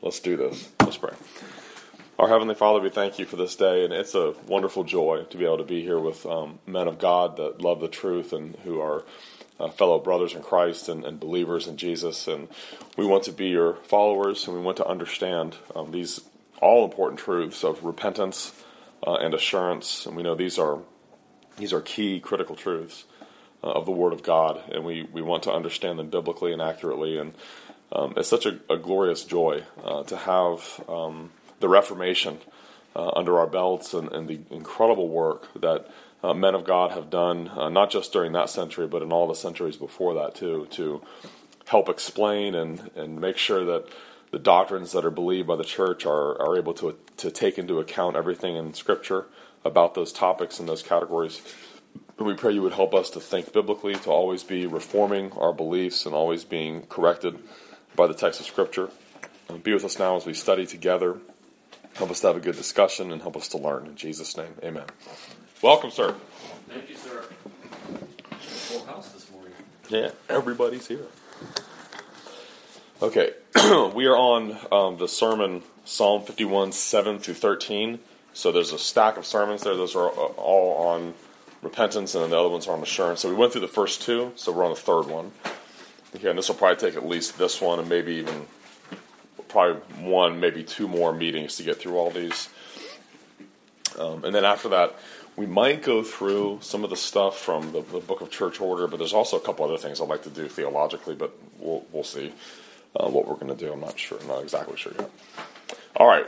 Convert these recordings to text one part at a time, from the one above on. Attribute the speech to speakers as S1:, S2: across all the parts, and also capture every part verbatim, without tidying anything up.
S1: Let's do this. Let's pray. Our Heavenly Father, we thank you for this day, and it's a wonderful joy to be able to be here with um, men of God that love the truth and who are uh, fellow brothers in Christ and, and believers in Jesus. And we want to be your followers, and we want to understand um, these all-important truths of repentance uh, and assurance. And we know these are these are key, critical truths uh, of the Word of God, and we, we want to understand them biblically and accurately. And um, it's such a, a glorious joy uh, to have um, the Reformation uh, under our belts and, and the incredible work that uh, men of God have done, uh, not just during that century, but in all the centuries before that too, to help explain and, and make sure that the doctrines that are believed by the church are, are able to to take into account everything in Scripture about those topics and those categories. And we pray you would help us to think biblically, to always be reforming our beliefs and always being corrected by the text of Scripture. And be with us now as we study together. Help us to have a good discussion and help us to learn. In Jesus' name, amen. Welcome, sir.
S2: Thank you, sir. Full house this morning.
S1: Yeah, everybody's here. Okay, we are on um, the sermon Psalm fifty-one, seven through thirteen. So there's a stack of sermons there. Those are all on repentance, and then the other ones are on assurance. So we went through the first two, so we're on the third one. Okay, and this will probably take at least this one and maybe even probably one, maybe two more meetings to get through all these. Um, and then after that, we might go through some of the stuff from the, the Book of Church Order, but there's also a couple other things I'd like to do theologically, but we'll we'll see uh, what we're going to do. I'm not sure, I'm not exactly sure yet. All right.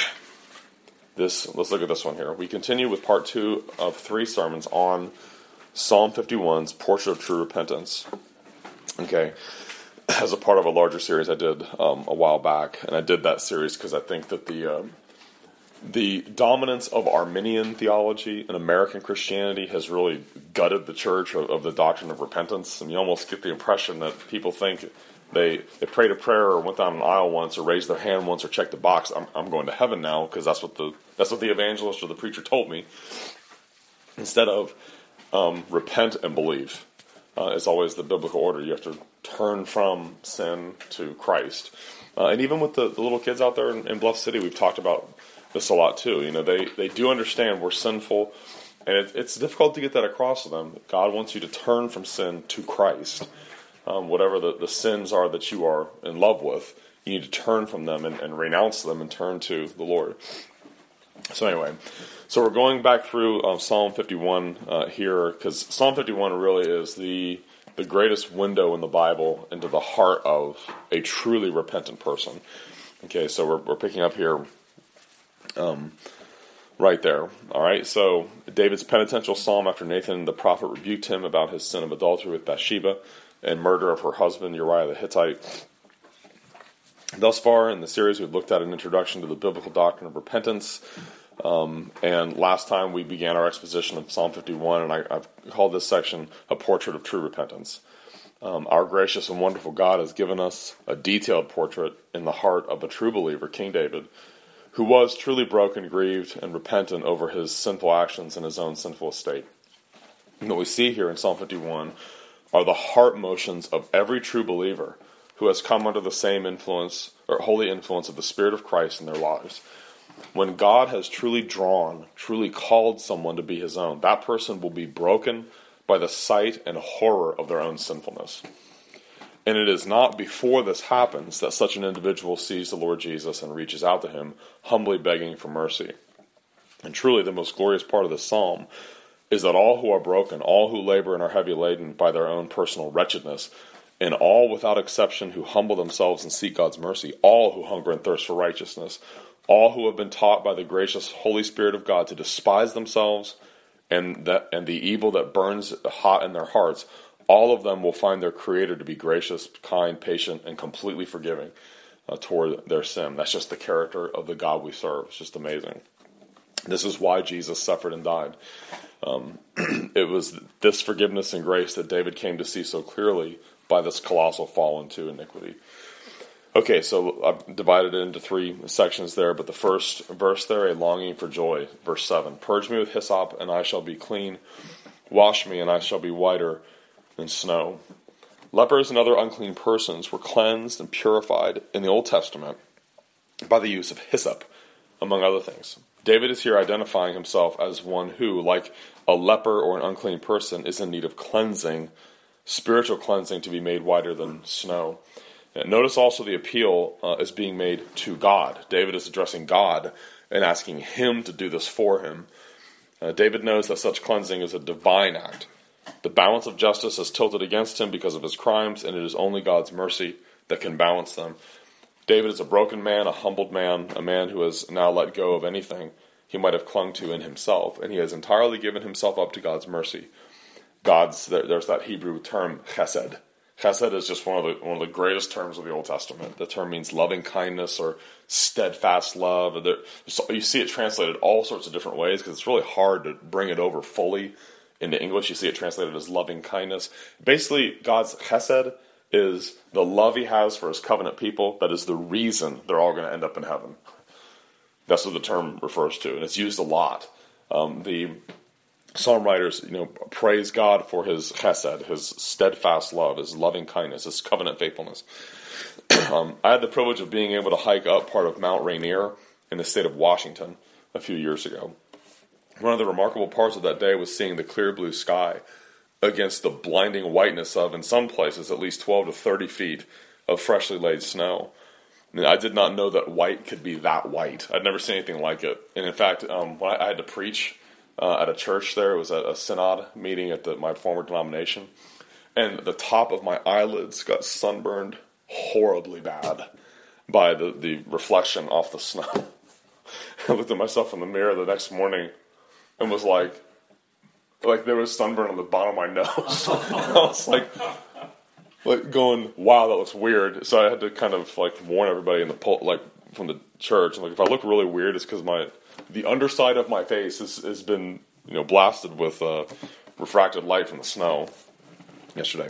S1: This, let's look at this one here. We continue with part two of three sermons on Psalm fifty-one's Portrait of True Repentance. Okay, as a part of a larger series I did um, a while back, and I did that series because I think that the um, the dominance of Arminian theology in American Christianity has really gutted the church of, of the doctrine of repentance, and you almost get the impression that people think They they prayed a prayer or went down an aisle once or raised their hand once or checked the box. I'm I'm going to heaven now because that's what the that's what the evangelist or the preacher told me. Instead of um, repent and believe, uh, is always the biblical order. You have to turn from sin to Christ. Uh, and even with the, the little kids out there in, in Bluff City, we've talked about this a lot too. You know, they they do understand we're sinful, and it, it's difficult to get that across to them. God wants you to turn from sin to Christ. Um, whatever the, the sins are that you are in love with, you need to turn from them and, and renounce them and turn to the Lord. So anyway, so we're going back through um, Psalm fifty-one uh, here, because Psalm fifty-one really is the the greatest window in the Bible into the heart of a truly repentant person. Okay, so we're, we're picking up here um, right there. All right, so David's penitential psalm after Nathan the prophet rebuked him about his sin of adultery with Bathsheba and murder of her husband, Uriah the Hittite. Thus far in the series, we've looked at an introduction to the biblical doctrine of repentance. Um, and last time we began our exposition of Psalm fifty-one, and I, I've called this section a portrait of true repentance. Um, our gracious and wonderful God has given us a detailed portrait in the heart of a true believer, King David, who was truly broken, grieved, and repentant over his sinful actions and his own sinful estate. And what we see here in Psalm fifty-one are the heart motions of every true believer who has come under the same influence, or holy influence of the Spirit of Christ in their lives. When God has truly drawn, truly called someone to be his own, that person will be broken by the sight and horror of their own sinfulness. And it is not before this happens that such an individual sees the Lord Jesus and reaches out to him, humbly begging for mercy. And truly the most glorious part of this psalm is that all who are broken, all who labor and are heavy laden by their own personal wretchedness, and all without exception who humble themselves and seek God's mercy, all who hunger and thirst for righteousness, all who have been taught by the gracious Holy Spirit of God to despise themselves and that and the evil that burns hot in their hearts, all of them will find their Creator to be gracious, kind, patient, and completely forgiving uh, toward their sin. That's just the character of the God we serve. It's just amazing. This is why Jesus suffered and died. Um, it was this forgiveness and grace that David came to see so clearly by this colossal fall into iniquity. Okay, so I've divided it into three sections there, but the first verse there, a longing for joy, verse seven. Purge me with hyssop, and I shall be clean. Wash me, and I shall be whiter than snow. Lepers and other unclean persons were cleansed and purified in the Old Testament by the use of hyssop, among other things. David is here identifying himself as one who, like a leper or an unclean person, is in need of cleansing, spiritual cleansing, to be made whiter than snow. And notice also the appeal uh, is being made to God. David is addressing God and asking him to do this for him. Uh, David knows that such cleansing is a divine act. The balance of justice is tilted against him because of his crimes, and it is only God's mercy that can balance them. David is a broken man, a humbled man, a man who has now let go of anything he might have clung to in himself, and he has entirely given himself up to God's mercy. God's there, there's that Hebrew term chesed. Chesed is just one of the one of the greatest terms of the Old Testament. The term means loving kindness or steadfast love. There, so you see it translated all sorts of different ways because it's really hard to bring it over fully into English. You see it translated as loving kindness. Basically, God's chesed is the love he has for his covenant people that is the reason they're all going to end up in heaven. That's what the term refers to, and it's used a lot. Um, the Psalm writers, you know, praise God for his chesed, his steadfast love, his loving kindness, his covenant faithfulness. um, I had the privilege of being able to hike up part of Mount Rainier in the state of Washington a few years ago. One of the remarkable parts of that day was seeing the clear blue sky against the blinding whiteness of, in some places, at least twelve to thirty feet of freshly laid snow. I mean, I did not know that white could be that white. I'd never seen anything like it. And in fact, um, when I, I had to preach uh, at a church there, it was at a synod meeting at the, my former denomination, and the top of my eyelids got sunburned horribly bad by the, the reflection off the snow. I looked at myself in the mirror the next morning and was like, like there was sunburn on the bottom of my nose. I was like, like going, wow, that looks weird. So I had to kind of like warn everybody in the pul- like from the church. Like if I look really weird, it's because my the underside of my face has, has been you know blasted with uh, refracted light from the snow yesterday.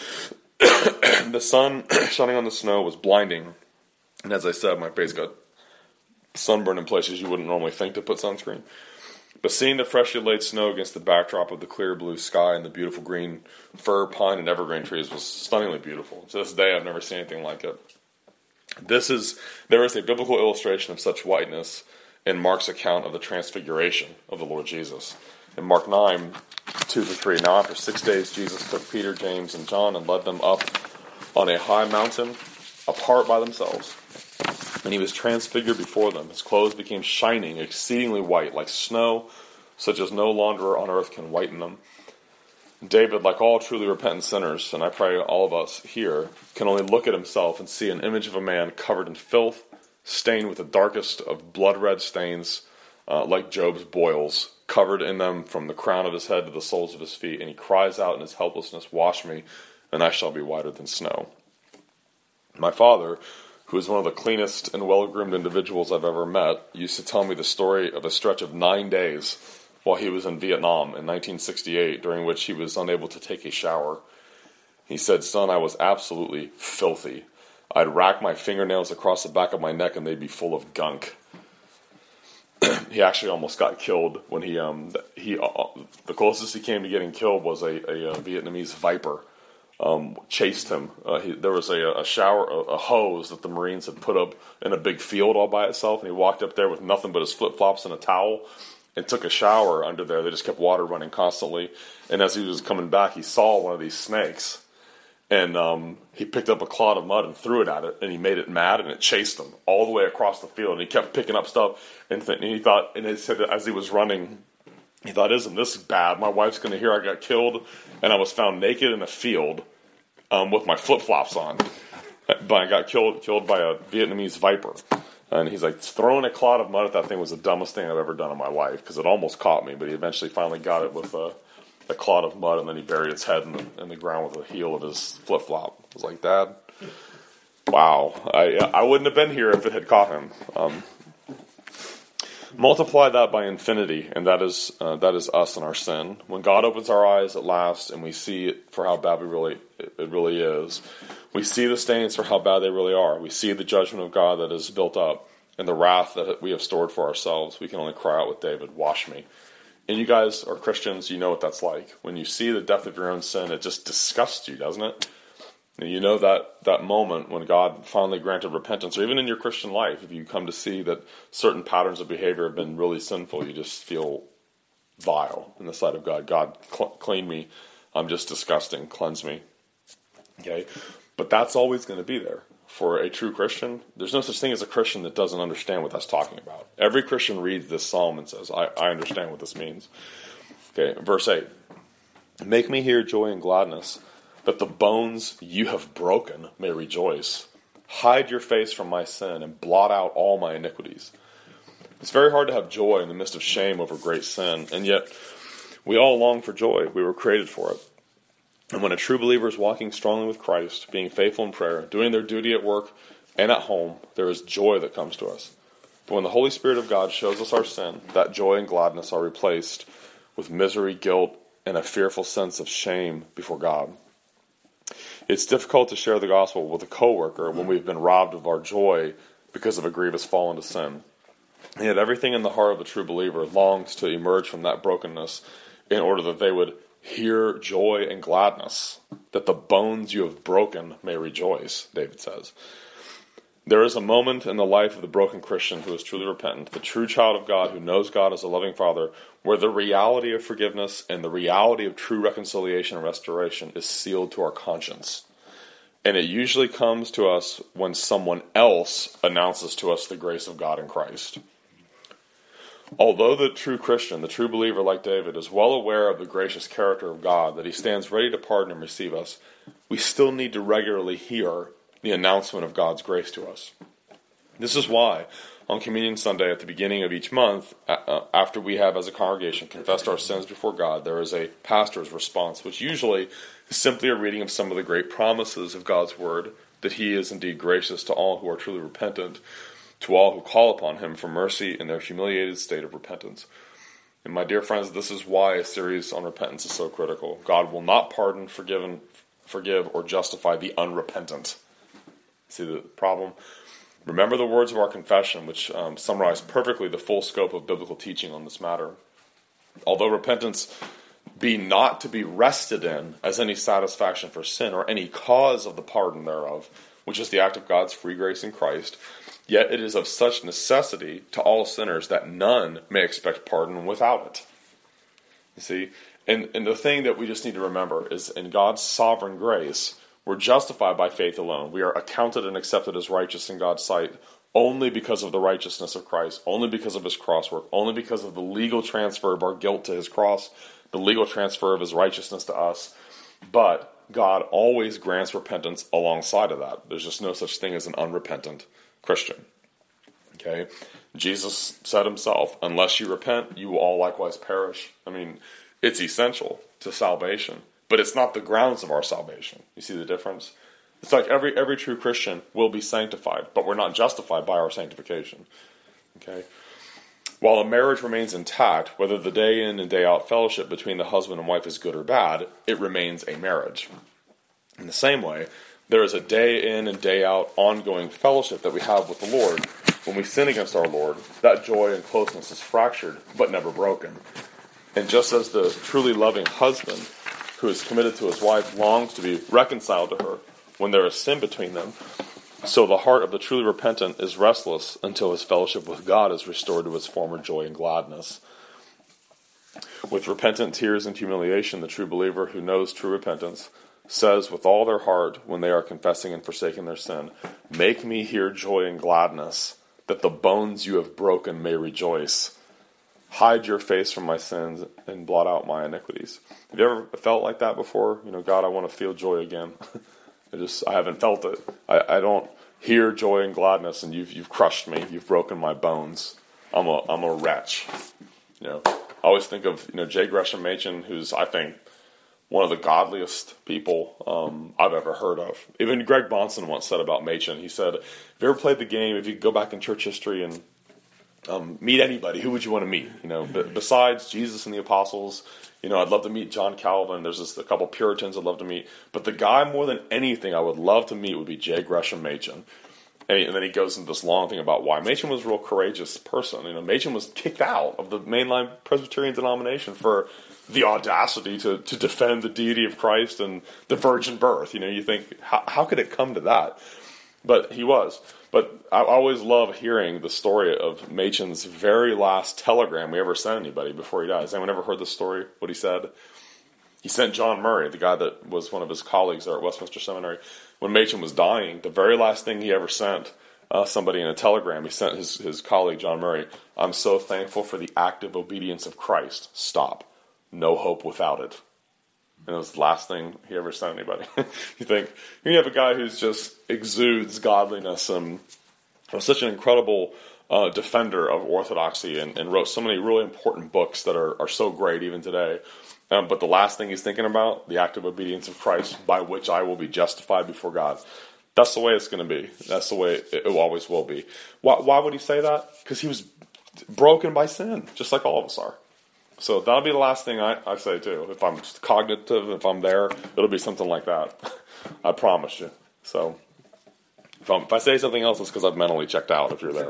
S1: The sun shining on the snow was blinding, and as I said, my face got sunburned in places you wouldn't normally think to put sunscreen. But seeing the freshly laid snow against the backdrop of the clear blue sky and the beautiful green fir, pine, and evergreen trees was stunningly beautiful. To this day, I've never seen anything like it. This is there is a biblical illustration of such whiteness in Mark's account of the transfiguration of the Lord Jesus. In Mark nine, two to three, now after six days, Jesus took Peter, James, and John and led them up on a high mountain, apart by themselves. And he was transfigured before them. His clothes became shining, exceedingly white, like snow, such as no launderer on earth can whiten them. David, like all truly repentant sinners, and I pray all of us here, can only look at himself and see an image of a man covered in filth, stained with the darkest of blood-red stains, uh, like Job's boils, covered in them from the crown of his head to the soles of his feet. And he cries out in his helplessness, "Wash me, and I shall be whiter than snow." My father, who is one of the cleanest and well-groomed individuals I've ever met, used to tell me the story of a stretch of nine days while he was in Vietnam in nineteen sixty-eight, during which he was unable to take a shower. He said, "Son, I was absolutely filthy. I'd rack my fingernails across the back of my neck and they'd be full of gunk." He actually almost got killed when he, um, he, uh, the closest he came to getting killed was a, a, a Vietnamese Viper. Um, chased him. Uh, he, there was a, a shower, a, a hose that the Marines had put up in a big field all by itself, and he walked up there with nothing but his flip-flops and a towel and took a shower under there. They just kept water running constantly. And as he was coming back, he saw one of these snakes, and um, he picked up a clod of mud and threw it at it, and he made it mad, and it chased him all the way across the field. And he kept picking up stuff, and, th- and he thought, and he said that as he was running, he thought, "Isn't this bad? My wife's going to hear I got killed, and I was found naked in a field um, with my flip-flops on. But I got killed killed by a Vietnamese Viper." And he's like, throwing a clod of mud at that thing was the dumbest thing I've ever done in my life, because it almost caught me, but he eventually finally got it with a, a clod of mud, and then he buried its head in the, in the ground with the heel of his flip-flop. I was like, "Dad, wow, I I wouldn't have been here if it had caught him." Um, multiply that by infinity, and that is uh, that is us and our sin. When God opens our eyes at last, and we see it for how bad we really it, it really is, we see the stains for how bad they really are. We see the judgment of God that is built up, and the wrath that we have stored for ourselves. We can only cry out with David, "Wash me." And you guys are Christians, you know what that's like. When you see the depth of your own sin, it just disgusts you, doesn't it? And you know that, that moment when God finally granted repentance, or even in your Christian life, if you come to see that certain patterns of behavior have been really sinful, you just feel vile in the sight of God. God, cl- clean me. I'm just disgusting. Cleanse me. Okay? But that's always going to be there. For a true Christian, there's no such thing as a Christian that doesn't understand what that's talking about. Every Christian reads this psalm and says, I, I understand what this means. Okay, verse eight. Make me hear joy and gladness, that the bones you have broken may rejoice. Hide your face from my sin and blot out all my iniquities. It's very hard to have joy in the midst of shame over great sin, and yet we all long for joy. We were created for it. And when a true believer is walking strongly with Christ, being faithful in prayer, doing their duty at work and at home, there is joy that comes to us. But when the Holy Spirit of God shows us our sin, that joy and gladness are replaced with misery, guilt, and a fearful sense of shame before God. It's difficult to share the gospel with a coworker when we've been robbed of our joy because of a grievous fall into sin. And yet everything in the heart of a true believer longs to emerge from that brokenness in order that they would hear joy and gladness, that the bones you have broken may rejoice, David says. There is a moment in the life of the broken Christian who is truly repentant, the true child of God who knows God as a loving Father, where the reality of forgiveness and the reality of true reconciliation and restoration is sealed to our conscience. And it usually comes to us when someone else announces to us the grace of God in Christ. Although the true Christian, the true believer like David, is well aware of the gracious character of God, that he stands ready to pardon and receive us, we still need to regularly hear the announcement of God's grace to us. This is why, on Communion Sunday at the beginning of each month, after we have as a congregation confessed our sins before God, there is a pastor's response, which usually is simply a reading of some of the great promises of God's Word, that He is indeed gracious to all who are truly repentant, to all who call upon Him for mercy in their humiliated state of repentance. And my dear friends, this is why a series on repentance is so critical. God will not pardon, forgive, and, forgive, or justify the unrepentant. See the problem? Remember the words of our confession, which um, summarize perfectly the full scope of biblical teaching on this matter. Although repentance be not to be rested in as any satisfaction for sin or any cause of the pardon thereof, which is the act of God's free grace in Christ, yet it is of such necessity to all sinners that none may expect pardon without it. You see? And, and the thing that we just need to remember is in God's sovereign grace, we're justified by faith alone. We are accounted and accepted as righteous in God's sight only because of the righteousness of Christ, only because of His cross work, only because of the legal transfer of our guilt to His cross, the legal transfer of His righteousness to us. But God always grants repentance alongside of that. There's just no such thing as an unrepentant Christian. Okay? Jesus said Himself, unless you repent, you will all likewise perish. I mean, it's essential to salvation, but it's not the grounds of our salvation. You see the difference? It's like every every true Christian will be sanctified, but we're not justified by our sanctification. Okay? While a marriage remains intact, whether the day in and day out fellowship between the husband and wife is good or bad, it remains a marriage. In the same way, there is a day in and day out ongoing fellowship that we have with the Lord. When we sin against our Lord, that joy and closeness is fractured, but never broken. And just as the truly loving husband who is committed to his wife longs to be reconciled to her when there is sin between them, so the heart of the truly repentant is restless until his fellowship with God is restored to its former joy and gladness. With repentant tears and humiliation, the true believer who knows true repentance says with all their heart when they are confessing and forsaking their sin, make me hear joy and gladness, that the bones you have broken may rejoice. Hide your face from my sins and blot out my iniquities. Have you ever felt like that before? You know, God, I want to feel joy again. I just, I haven't felt it. I, I don't hear joy and gladness, and you've you've crushed me. You've broken my bones. I'm a I'm a wretch. You know, I always think of you know J. Gresham Machen, who's I think one of the godliest people um, I've ever heard of. Even Greg Bonson once said about Machen. He said, "If you ever played the game, if you could go back in church history and um, meet anybody, who would you want to meet? You know, b- besides Jesus and the apostles." You know, I'd love to meet John Calvin. There's just a couple Puritans I'd love to meet. But the guy more than anything I would love to meet would be J. Gresham Machen. And, he, and then he goes into this long thing about why. Machen was a real courageous person. You know, Machen was kicked out of the mainline Presbyterian denomination for the audacity to, to defend the deity of Christ and the virgin birth. You know, you think, how, how could it come to that? But he was. But I always love hearing the story of Machen's very last telegram we ever sent anybody before he died. Has anyone ever heard this story, what he said? He sent John Murray, the guy that was one of his colleagues there at Westminster Seminary, when Machen was dying, the very last thing he ever sent uh, somebody in a telegram, he sent his, his colleague, John Murray, "I'm so thankful for the active obedience of Christ. Stop. No hope without it." And it was the last thing he ever sent anybody. You think, you have a guy who's just exudes godliness and was such an incredible uh, defender of orthodoxy and, and wrote so many really important books that are, are so great even today. Um, but the last thing he's thinking about, the active obedience of Christ, by which I will be justified before God. That's the way it's going to be. That's the way it, it always will be. Why, why would he say that? Because he was broken by sin, just like all of us are. So that'll be the last thing I, I say too. If I'm cognitive, if I'm there, it'll be something like that. I promise you. So if, I'm, if I say something else, it's because I've mentally checked out if you're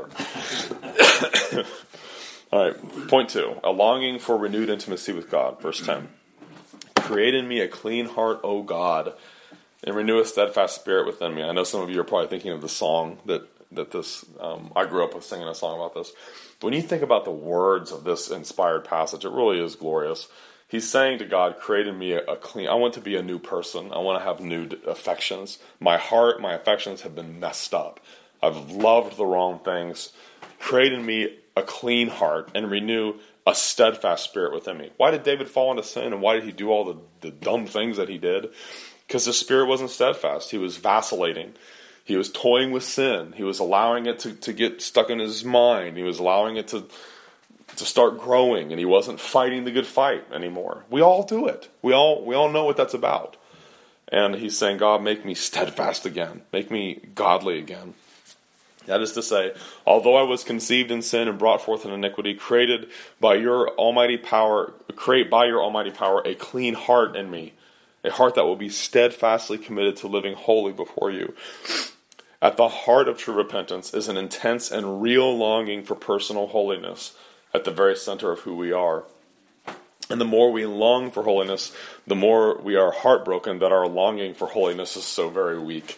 S1: there. All right, point two. A longing for renewed intimacy with God. Verse ten. "Create in me a clean heart, O God, and renew a steadfast spirit within me." I know some of you are probably thinking of the song that, that this, um, I grew up with singing a song about this. But when you think about the words of this inspired passage, it really is glorious. He's saying to God, create in me a, a clean, I want to be a new person. I want to have new affections. My heart, my affections have been messed up. I've loved the wrong things. Create in me a clean heart and renew a steadfast spirit within me. Why did David fall into sin, and why did he do all the, the dumb things that he did? Because his spirit wasn't steadfast. He was vacillating. He was toying with sin. He was allowing it to, to get stuck in his mind. He was allowing it to, to start growing, and he wasn't fighting the good fight anymore. We all do it. We all we all know what that's about. And he's saying, God, make me steadfast again. Make me godly again. That is to say, although I was conceived in sin and brought forth in iniquity, created by your almighty power, create by your almighty power a clean heart in me, a heart that will be steadfastly committed to living holy before you. At the heart of true repentance is an intense and real longing for personal holiness at the very center of who we are. And the more we long for holiness, the more we are heartbroken that our longing for holiness is so very weak.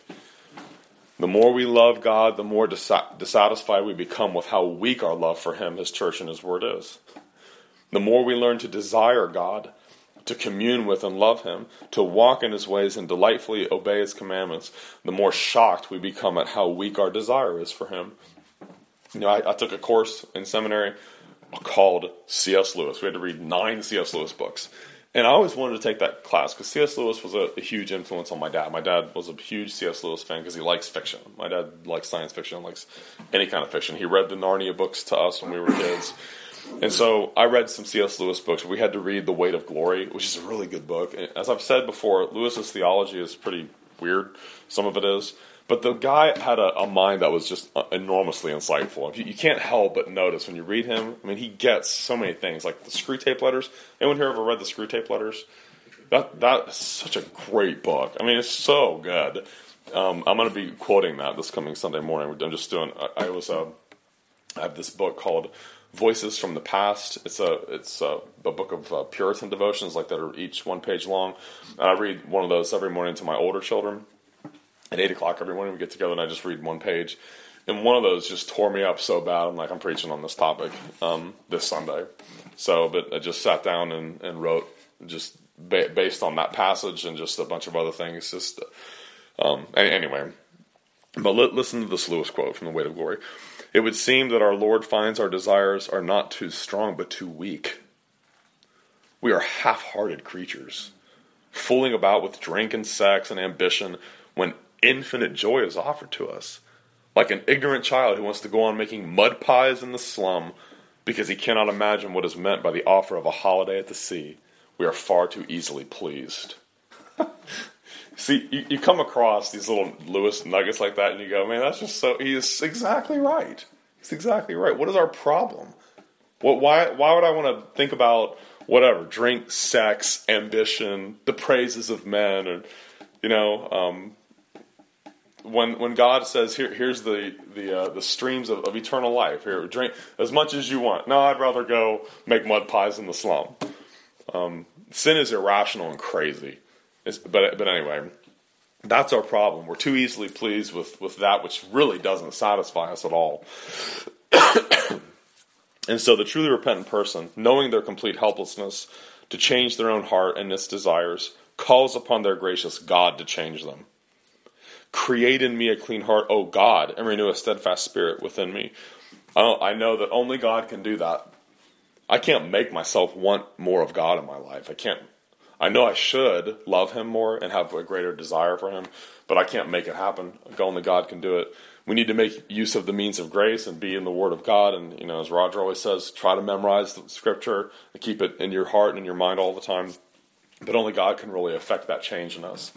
S1: The more we love God, the more dis- dissatisfied we become with how weak our love for Him, His church, and His Word is. The more we learn to desire God, to commune with and love Him, to walk in His ways and delightfully obey His commandments, the more shocked we become at how weak our desire is for Him. You know, I, I took a course in seminary called C S Lewis. We had to read nine C S Lewis books. And I always wanted to take that class because C S Lewis was a, a huge influence on my dad. My dad was a huge C S Lewis fan because he likes fiction. My dad likes science fiction, likes any kind of fiction. He read the Narnia books to us when we were kids. And so I read some C S Lewis books. We had to read The Weight of Glory, which is a really good book. And as I've said before, Lewis's theology is pretty weird. Some of it is. But the guy had a, a mind that was just enormously insightful. You, you can't help but notice when you read him. I mean, he gets so many things, like the Screwtape Letters. Anyone here ever read the Screwtape Letters? That That's such a great book. I mean, it's so good. Um, I'm going to be quoting that this coming Sunday morning. I'm just doing. I, I was. Uh, I have this book called Voices from the Past. It's a it's a, a book of uh, Puritan devotions, like that are each one page long. And I read one of those every morning to my older children. At eight o'clock every morning we get together and I just read one page. And one of those just tore me up so bad. I'm like, I'm preaching on this topic um, this Sunday. So, but I just sat down and, and wrote just ba- based on that passage and just a bunch of other things. Just um, anyway. But li- listen to this Lewis quote from The Weight of Glory. "It would seem that our Lord finds our desires are not too strong but too weak. We are half-hearted creatures, fooling about with drink and sex and ambition when infinite joy is offered to us, like an ignorant child who wants to go on making mud pies in the slum because he cannot imagine what is meant by the offer of a holiday at the sea. We are far too easily pleased." See, you, you come across these little Lewis nuggets like that and you go, man, that's just so, he is exactly right. He's exactly right. What is our problem? What, why, why would I want to think about whatever, drink, sex, ambition, the praises of men, or, you know, um, When when God says, Here, here's the the uh, the streams of, of eternal life. Here, drink as much as you want. No, I'd rather go make mud pies in the slum. Um, sin is irrational and crazy. It's, but but anyway, that's our problem. We're too easily pleased with, with that which really doesn't satisfy us at all. And so the truly repentant person, knowing their complete helplessness to change their own heart and its desires, calls upon their gracious God to change them. Create in me a clean heart, O God, and renew a steadfast spirit within me. I, don't, I know that only God can do that. I can't make myself want more of God in my life. I can't. I know I should love him more and have a greater desire for him, but I can't make it happen. Only God can do it. We need to make use of the means of grace and be in the Word of God. And, you know, as Roger always says, try to memorize the Scripture and keep it in your heart and in your mind all the time. But only God can really affect that change in us.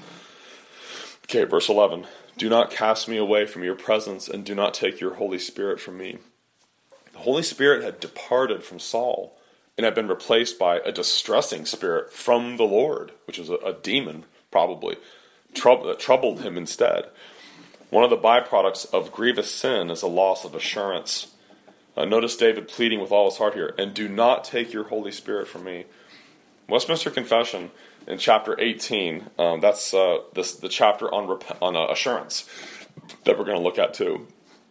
S1: Okay, verse eleven. Do not cast me away from your presence, and do not take your Holy Spirit from me. The Holy Spirit had departed from Saul and had been replaced by a distressing spirit from the Lord, which was a, a demon, probably, trouble, that troubled him instead. One of the byproducts of grievous sin is a loss of assurance. Uh, notice David pleading with all his heart here, and do not take your Holy Spirit from me. Westminster Confession in chapter eighteen, um, that's uh, this, the chapter on, rep- on uh, assurance that we're going to look at too,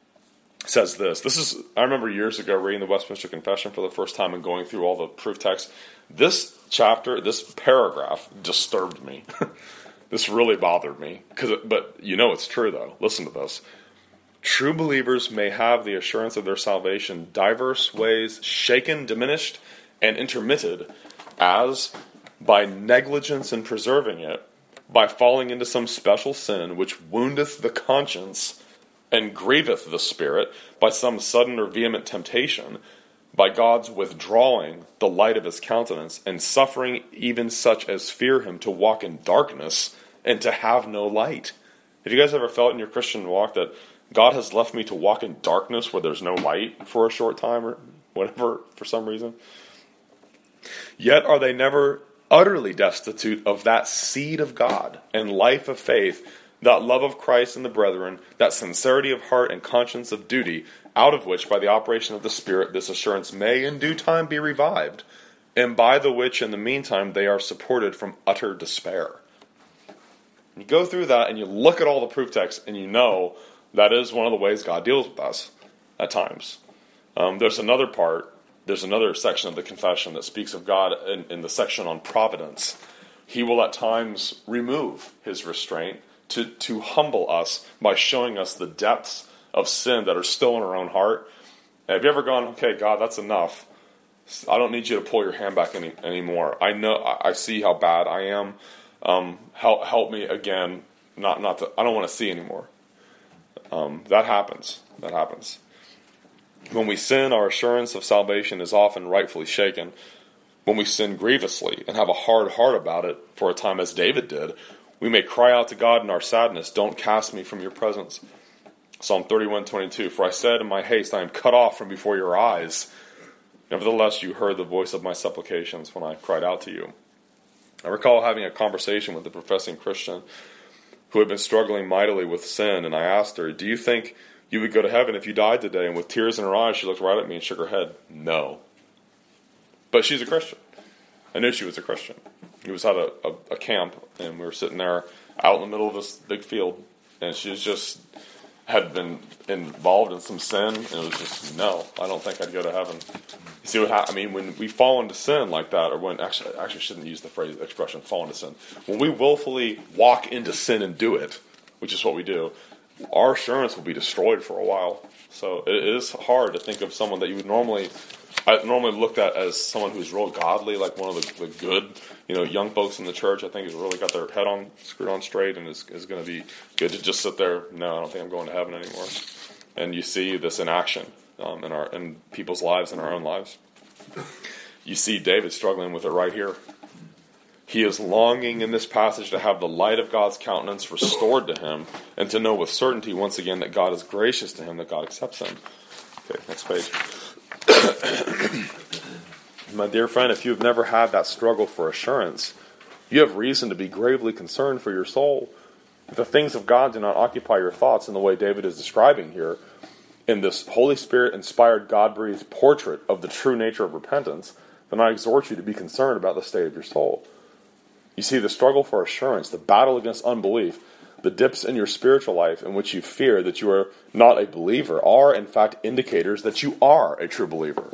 S1: says this. This is, I remember years ago reading the Westminster Confession for the first time and going through all the proof texts. This chapter, this paragraph disturbed me. This really bothered me, cause it, but you know it's true though. Listen to this. True believers may have the assurance of their salvation diverse ways shaken, diminished, and intermitted, as by negligence in preserving it, by falling into some special sin which woundeth the conscience and grieveth the spirit, by some sudden or vehement temptation, by God's withdrawing the light of his countenance, and suffering even such as fear him to walk in darkness and to have no light. Have you guys ever felt in your Christian walk that God has left me to walk in darkness where there's no light for a short time or whatever, for some reason? Yet are they never utterly destitute of that seed of God and life of faith, that love of Christ and the brethren, that sincerity of heart and conscience of duty, out of which, by the operation of the Spirit, this assurance may in due time be revived, and by the which, in the meantime, they are supported from utter despair. You go through that and you look at all the proof texts, and you know that is one of the ways God deals with us at times. Um, there's another part, there's another section of the confession that speaks of God in, in the section on providence. He will at times remove his restraint to, to humble us by showing us the depths of sin that are still in our own heart. And have you ever gone, okay, God, that's enough. I don't need you to pull your hand back any anymore. I know, I, I see how bad I am. Um, help, help me again. Not, not to, I don't want to see anymore. Um, that happens. That happens. When we sin, our assurance of salvation is often rightfully shaken. When we sin grievously and have a hard heart about it for a time, as David did, we may cry out to God in our sadness, don't cast me from your presence. Psalm thirty-one twenty-two, for I said in my haste, I am cut off from before your eyes. Nevertheless, you heard the voice of my supplications when I cried out to you. I recall having a conversation with a professing Christian who had been struggling mightily with sin, and I asked her, do you think you would go to heaven if you died today? And with tears in her eyes, she looked right at me and shook her head. No. But she's a Christian. I knew she was a Christian. He was at a, a, a camp, and we were sitting there out in the middle of this big field, and she was just had been involved in some sin, and it was just, no, I don't think I'd go to heaven. You see what happens? I mean, when we fall into sin like that, or when, actually, I actually shouldn't use the phrase, expression, fall into sin. When we willfully walk into sin and do it, which is what we do, our assurance will be destroyed for a while. So it is hard to think of someone that you would normally, I normally looked at as someone who's real godly, like one of the, the good, you know, young folks in the church. I think has really got their head on screwed on straight and is, is going to be good to just sit there. No, I don't think I'm going to heaven anymore. And you see this in action um, in our in people's lives, in our own lives. You see David struggling with it right here. He is longing in this passage to have the light of God's countenance restored to him and to know with certainty once again that God is gracious to him, that God accepts him. Okay, next page. My dear friend, if you have never had that struggle for assurance, you have reason to be gravely concerned for your soul. If the things of God do not occupy your thoughts in the way David is describing here, in this Holy Spirit-inspired, God-breathed portrait of the true nature of repentance, then I exhort you to be concerned about the state of your soul. You see, the struggle for assurance, the battle against unbelief, the dips in your spiritual life in which you fear that you are not a believer are, in fact, indicators that you are a true believer.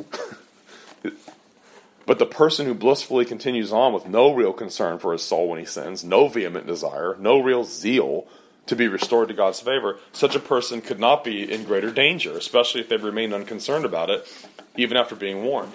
S1: But the person who blissfully continues on with no real concern for his soul when he sins, no vehement desire, no real zeal to be restored to God's favor, such a person could not be in greater danger, especially if they remained unconcerned about it, even after being warned.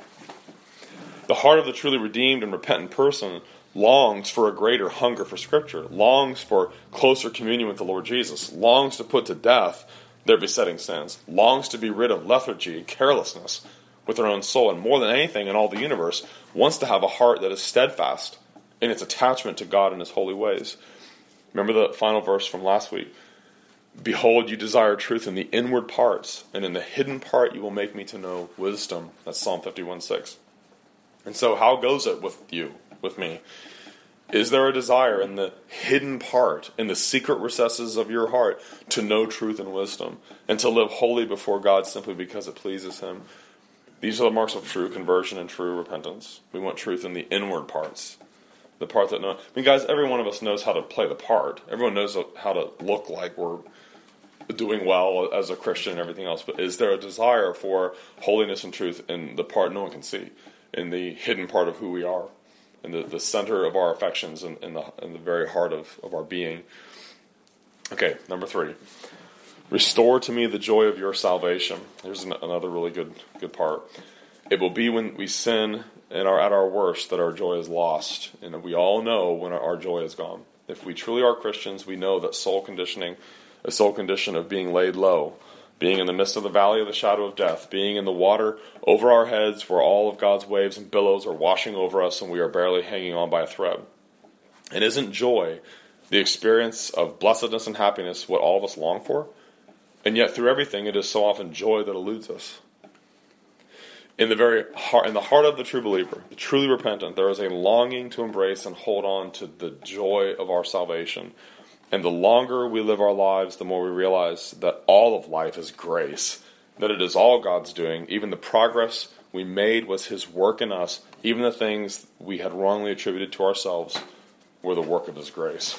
S1: The heart of the truly redeemed and repentant person longs for a greater hunger for Scripture, longs for closer communion with the Lord Jesus, longs to put to death their besetting sins, longs to be rid of lethargy and carelessness with their own soul, and more than anything in all the universe, wants to have a heart that is steadfast in its attachment to God and His holy ways. Remember the final verse from last week. Behold, you desire truth in the inward parts, and in the hidden part you will make me to know wisdom. That's Psalm fifty-one six. And so how goes it with you, with me? Is there a desire in the hidden part, in the secret recesses of your heart, to know truth and wisdom, and to live holy before God simply because it pleases Him? These are the marks of true conversion and true repentance. We want truth in the inward parts. The part that, no, I mean, guys, every one of us knows how to play the part. Everyone knows how to look like we're doing well as a Christian and everything else. But is there a desire for holiness and truth in the part no one can see, in the hidden part of who we are, in the, the center of our affections, and in, in, the, in the very heart of, of our being? Okay, number three. Restore to me the joy of your salvation. Here's an, another really good good part. It will be when we sin and are at our worst that our joy is lost. And we all know when our, our joy is gone. If we truly are Christians, we know that soul conditioning, a soul condition of being laid low, being in the midst of the valley of the shadow of death, being in the water over our heads where all of God's waves and billows are washing over us and we are barely hanging on by a thread. And isn't joy, the experience of blessedness and happiness, what all of us long for? And yet, through everything, it is so often joy that eludes us. In the very heart, in the heart of the true believer, the truly repentant, there is a longing to embrace and hold on to the joy of our salvation. And the longer we live our lives, the more we realize that all of life is grace, that it is all God's doing. Even the progress we made was His work in us. Even the things we had wrongly attributed to ourselves were the work of His grace.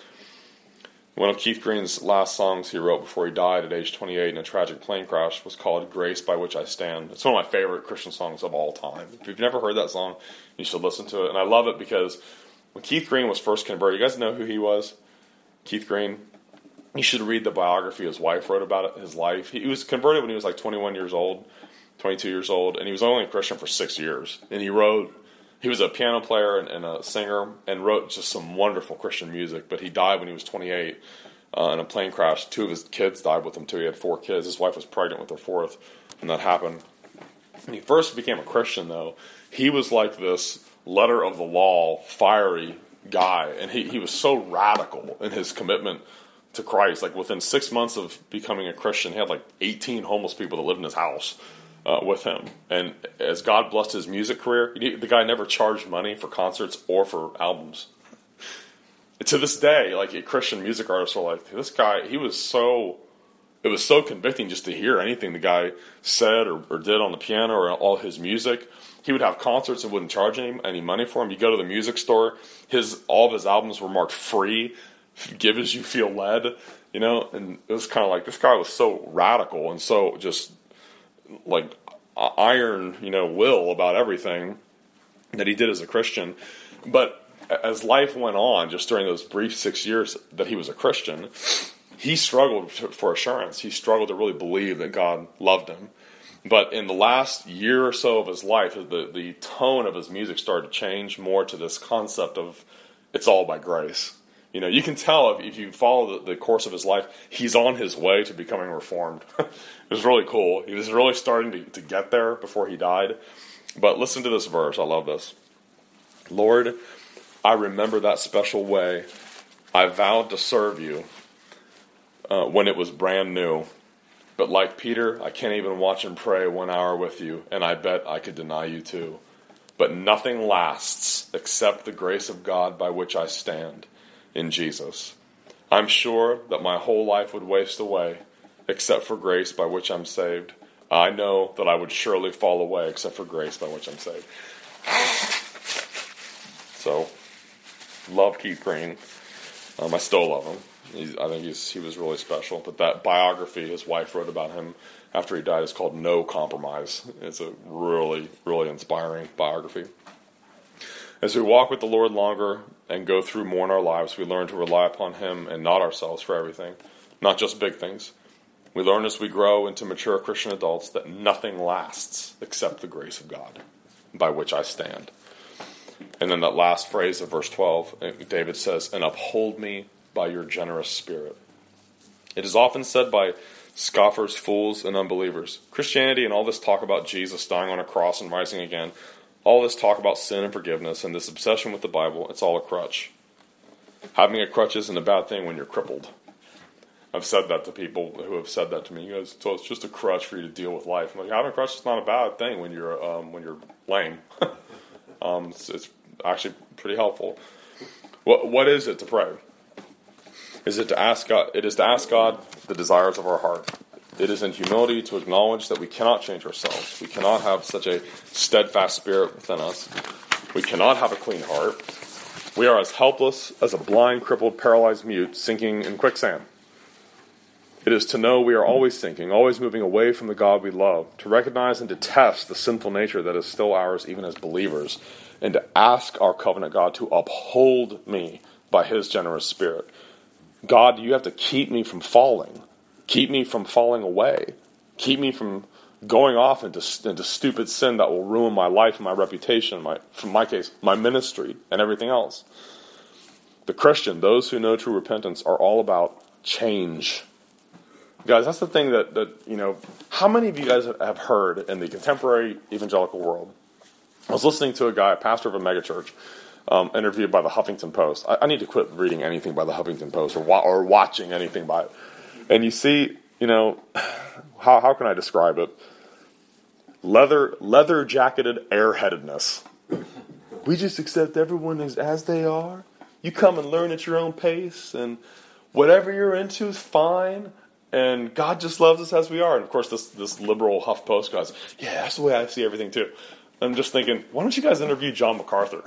S1: One of Keith Green's last songs he wrote before he died at age twenty-eight in a tragic plane crash was called Grace by Which I Stand. It's one of my favorite Christian songs of all time. If you've never heard that song, you should listen to it. And I love it because when Keith Green was first converted, you guys know who he was? Keith Green. You should read the biography his wife wrote about it, his life. He was converted when he was like twenty-one years old, twenty-two years old, and he was only a Christian for six years. And he wrote, he was a piano player and, and a singer and wrote just some wonderful Christian music, but he died when he was twenty-eight uh, in a plane crash. Two of his kids died with him too. He had four kids. His wife was pregnant with their fourth when that happened. When he first became a Christian, though, he was like this letter of the law, fiery guy, and he, he was so radical in his commitment to Christ. Like within six months of becoming a Christian, he had like eighteen homeless people that lived in his house uh, with him. And as God blessed his music career, he, the guy never charged money for concerts or for albums. And to this day, like Christian music artists are like, this guy, he was so, it was so convicting just to hear anything the guy said or, or did on the piano or all his music. He would have concerts and wouldn't charge any, any money for them. You go to the music store, his all of his albums were marked free, give as you feel led, you know, and it was kind of like, this guy was so radical and so just like iron, you know, will about everything that he did as a Christian. But as life went on, just during those brief six years that he was a Christian, he struggled for assurance. He struggled to really believe that God loved him. But in the last year or so of his life, the, the tone of his music started to change more to this concept of it's all by grace. You know, you can tell if, if you follow the, the course of his life, he's on his way to becoming reformed. It was really cool. He was really starting to, to get there before he died. But listen to this verse. I love this. Lord, I remember that special way I vowed to serve you uh, when it was brand new. But like Peter, I can't even watch and pray one hour with you, and I bet I could deny you too. But nothing lasts except the grace of God by which I stand in Jesus. I'm sure that my whole life would waste away except for grace by which I'm saved. I know that I would surely fall away except for grace by which I'm saved. So, love Keith Green. Um, I still love him. He's, I think he's, he was really special. But that biography his wife wrote about him after he died is called No Compromise. It's a really, really inspiring biography. As we walk with the Lord longer and go through more in our lives, we learn to rely upon Him and not ourselves for everything, not just big things. We learn as we grow into mature Christian adults that nothing lasts except the grace of God, by which I stand. And then that last phrase of verse twelve, David says, and uphold me by your generous spirit. It is often said by scoffers, fools, and unbelievers, Christianity and all this talk about Jesus dying on a cross and rising again, all this talk about sin and forgiveness and this obsession with the Bible, it's all a crutch. Having a crutch isn't a bad thing when you're crippled. I've said that to people who have said that to me. You guys, so it's just a crutch for you to deal with life. I'm like, having a crutch is not a bad thing when you're um, when you're lame. um, it's, it's actually pretty helpful. What what is it to pray? Is it to ask God? It is to ask God the desires of our heart. It is in humility to acknowledge that we cannot change ourselves. We cannot have such a steadfast spirit within us. We cannot have a clean heart. We are as helpless as a blind, crippled, paralyzed mute sinking in quicksand. It is to know we are always sinking, always moving away from the God we love, to recognize and detest the sinful nature that is still ours even as believers, and to ask our covenant God to uphold me by His generous spirit. God, you have to keep me from falling. Keep me from falling away. Keep me from going off into, into stupid sin that will ruin my life and my reputation, my, in my case, my ministry and everything else. The Christian, those who know true repentance, are all about change. Guys, that's the thing that, that, you know, how many of you guys have heard in the contemporary evangelical world? I was listening to a guy, a pastor of a megachurch, um, interviewed by the Huffington Post. I, I need to quit reading anything by the Huffington Post or, wa- or watching anything by it. And you see, you know, how how can I describe it? Leather leather jacketed airheadedness. We just accept everyone as, as they are. You come and learn at your own pace, and whatever you're into is fine. And God just loves us as we are. And of course, this this liberal HuffPost guy says, yeah, that's the way I see everything too. I'm just thinking, why don't you guys interview John MacArthur?